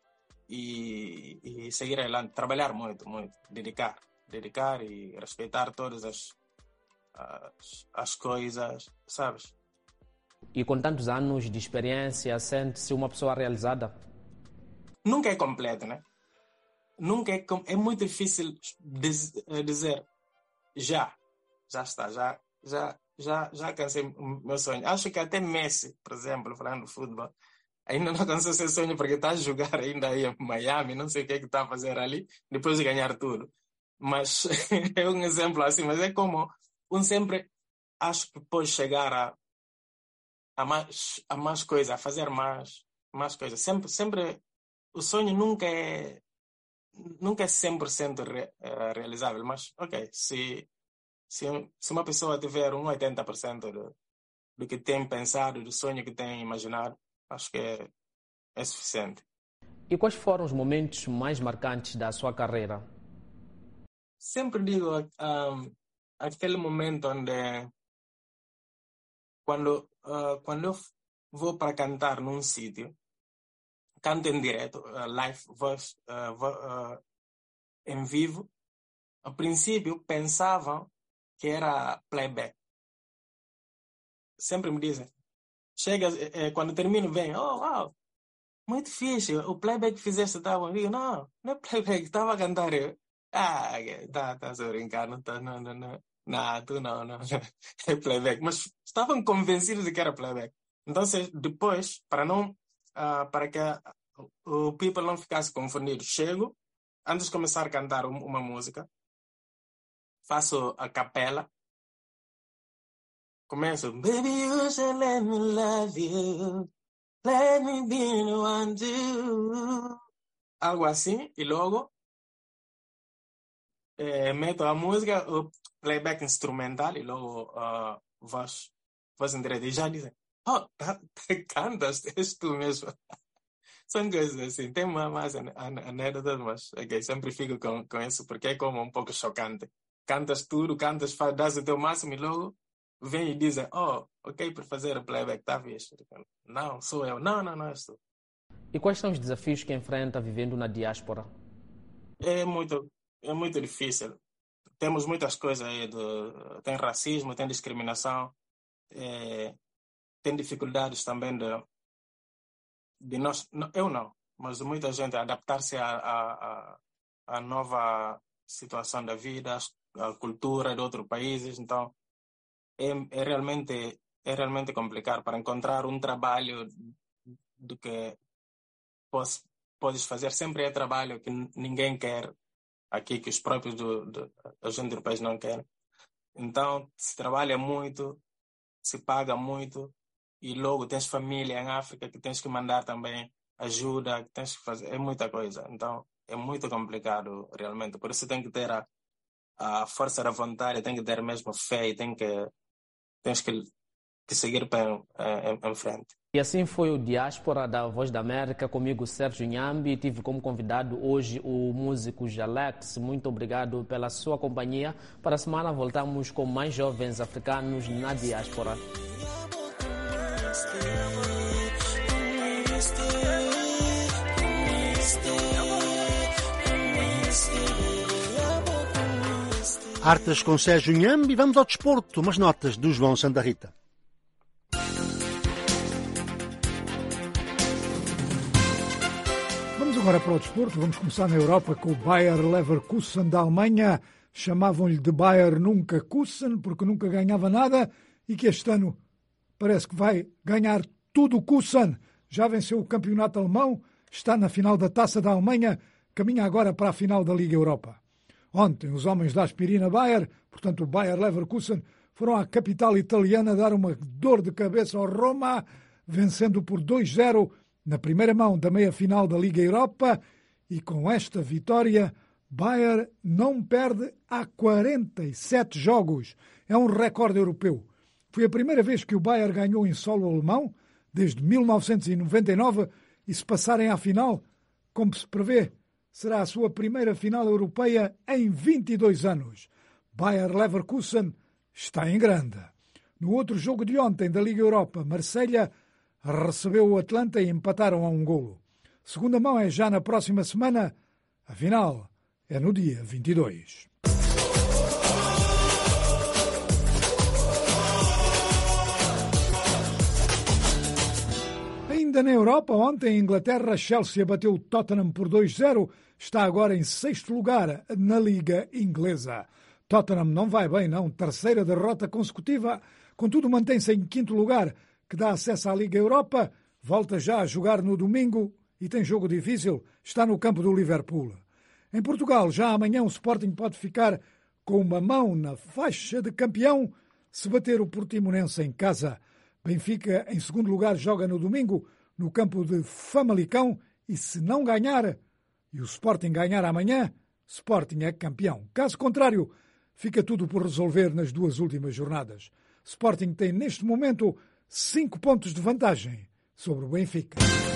S18: e, e seguir adelante, trabalhar muito, muito, dedicar, dedicar e respeitar todas as, as, as coisas, sabes?
S17: E com tantos anos de experiência, sente-se uma pessoa realizada?
S18: Nunca é completo, né? Nunca é, é muito difícil dizer já, já está, já, já, já, já alcancei o meu sonho. Acho que até Messi, por exemplo, falando de futebol, ainda não alcançou seu sonho porque está a jogar ainda aí em Miami, não sei o que é que está a fazer ali, depois de ganhar tudo. Mas é um exemplo assim, mas é como um sempre acho que pode chegar a, a, mais, a mais coisas, a fazer mais, mais coisas. Sempre, sempre, o sonho nunca é nunca é cem por cento re, uh, realizável, mas ok, se, se, se uma pessoa tiver um oitenta por cento do, do que tem pensado, do sonho que tem imaginado, acho que é, é suficiente.
S17: E quais foram os momentos mais marcantes da sua carreira?
S18: Sempre digo um, aquele momento onde quando, uh, quando eu vou para cantar num sítio, canto em direto, uh, live, voz, uh, vo, uh, em vivo. A princípio pensavam que era playback. Sempre me dizem. Chega, eh, quando termino, vem, oh, wow, muito fixe, o playback que fizeste estava. Eu digo, não, não é playback, estava a cantar. Eu, ah, tá, tá, a brincar, não, tá, não, não, não, não, tu não, não, é playback. Mas estavam convencidos de que era playback. Então, depois, para não Uh, para que o people não ficasse confundido, chego, antes de começar a cantar um, uma música, faço a capela, começo, baby, you should let me love you, let me be the one to, algo assim, e logo eh, meto a música, o playback instrumental, e logo uh, voz, voz em direto, e já dizem, oh, tá, tá, cantas, és tu mesmo. São coisas assim, tem mais anedotas, mas okay, sempre fico com, com isso, porque é como um pouco chocante. Cantas tudo, cantas, faz, dás o teu máximo e logo vem e dizem, oh, ok, por fazer o playback, tá visto? Não, sou eu. Não, não, não és tu.
S17: E quais são os desafios que enfrenta vivendo na diáspora?
S18: É muito, é muito difícil. Temos muitas coisas aí, do, tem racismo, tem discriminação, é, tem dificuldades também de, de nós, eu não, mas de muita gente adaptar-se à, à, à nova situação da vida, à cultura de outros países. Então é, é realmente é realmente complicado para encontrar um trabalho do que podes, podes fazer. Sempre é trabalho que ninguém quer aqui, que os próprios do, do, da gente do país não querem. Então se trabalha muito, se paga muito, e logo tens família em África que tens que mandar também ajuda, que tens que fazer, é muita coisa. Então é muito complicado realmente, por isso tem que ter a, a força da vontade, tem que ter mesmo fé e tem que, tens que, que seguir em, em, em frente.
S17: E assim foi o Diáspora da Voz da América, comigo Sérgio Nhambi. Tive como convidado hoje o músico Jalex. Muito obrigado pela sua companhia. Para a semana voltamos com mais jovens africanos na diáspora.
S12: Artes com Sérgio Nhambi. Vamos ao desporto, umas notas do João Santa Rita.
S1: Vamos agora para o desporto. Vamos começar na Europa com o Bayer Leverkusen da Alemanha. Chamavam-lhe de Bayer nunca Kusen, porque nunca ganhava nada, e que este ano parece que vai ganhar tudo o Kusen. Já venceu o campeonato alemão, está na final da Taça da Alemanha, caminha agora para a final da Liga Europa. Ontem, os homens da aspirina Bayer, portanto o Bayer Leverkusen, foram à capital italiana dar uma dor de cabeça ao Roma, vencendo por dois a zero na primeira mão da meia-final da Liga Europa, e com esta vitória, Bayer não perde há quarenta e sete jogos. É um recorde europeu. Foi a primeira vez que o Bayer ganhou em solo alemão, desde mil novecentos e noventa e nove, e se passarem à final, como se prevê, será a sua primeira final europeia em vinte e dois anos. Bayer Leverkusen está em grande. No outro jogo de ontem da Liga Europa, Marselha recebeu o Atlanta e empataram a um golo. Segunda mão é já na próxima semana, a final é no dia vinte e dois. Ainda na Europa, ontem, em Inglaterra, Chelsea bateu o Tottenham por dois a zero, está agora em sexto lugar na Liga Inglesa. Tottenham não vai bem, não, terceira derrota consecutiva, contudo mantém-se em quinto lugar, que dá acesso à Liga Europa, volta já a jogar no domingo e tem jogo difícil, está no campo do Liverpool. Em Portugal, já amanhã o Sporting pode ficar com uma mão na faixa de campeão se bater o Portimonense em casa. Benfica, em segundo lugar, joga no domingo no campo de Famalicão e se não ganhar, e o Sporting ganhar amanhã, Sporting é campeão. Caso contrário, fica tudo por resolver nas duas últimas jornadas. Sporting tem neste momento cinco pontos de vantagem sobre o Benfica.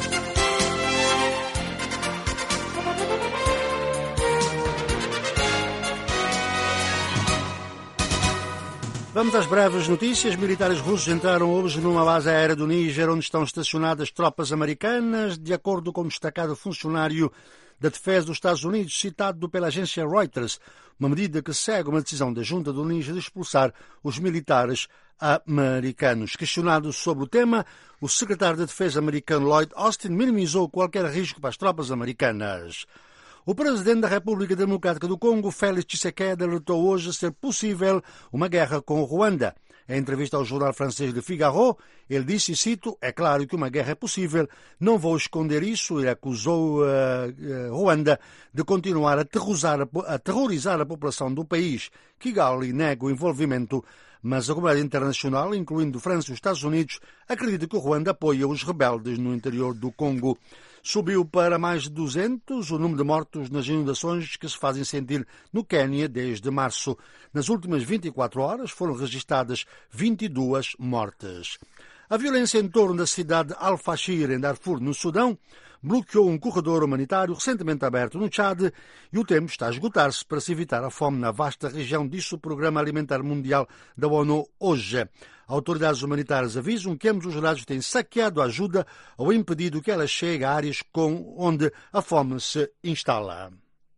S12: Vamos às breves notícias. Militares russos entraram hoje numa base aérea do Níger, onde estão estacionadas tropas americanas, de acordo com um destacado funcionário da Defesa dos Estados Unidos, citado pela agência Reuters, uma medida que segue uma decisão da junta do Níger de expulsar os militares americanos. Questionado sobre o tema, o secretário de Defesa americano Lloyd Austin minimizou qualquer risco para as tropas americanas. O presidente da República Democrática do Congo, Félix Tshisekedi, alertou hoje ser possível uma guerra com o Ruanda. Em entrevista ao jornal francês Le Figaro, ele disse, e cito, é claro que uma guerra é possível, não vou esconder isso, e acusou uh, uh, Ruanda de continuar a aterrorizar a, a aterrorizar a população do país. Kigali nega o envolvimento, mas a comunidade internacional, incluindo França e os Estados Unidos, acredita que o Ruanda apoia os rebeldes no interior do Congo. Subiu para mais de duzentos o número de mortos nas inundações que se fazem sentir no Quênia desde março. Nas últimas vinte e quatro horas foram registadas vinte e duas mortes. A violência em torno da cidade de Al-Fashir, em Darfur, no Sudão, bloqueou um corredor humanitário recentemente aberto no Tchad e o tempo está a esgotar-se para se evitar a fome na vasta região, disse o Programa Alimentar Mundial da ONU hoje. Autoridades humanitárias avisam que ambos os lados têm saqueado a ajuda ou impedido que ela chegue a áreas com, onde a fome se instala.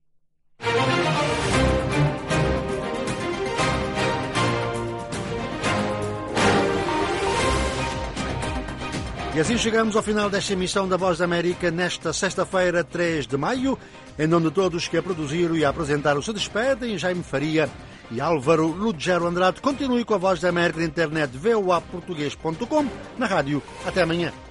S12: E assim chegamos ao final desta emissão da Voz da América nesta sexta-feira, três de maio. Em nome de todos que a produziram e a apresentaram, se despedem Jaime Faria e Álvaro Lugero Andrade. Continue com a Voz da América na internet v o a português ponto com, na rádio. Até amanhã.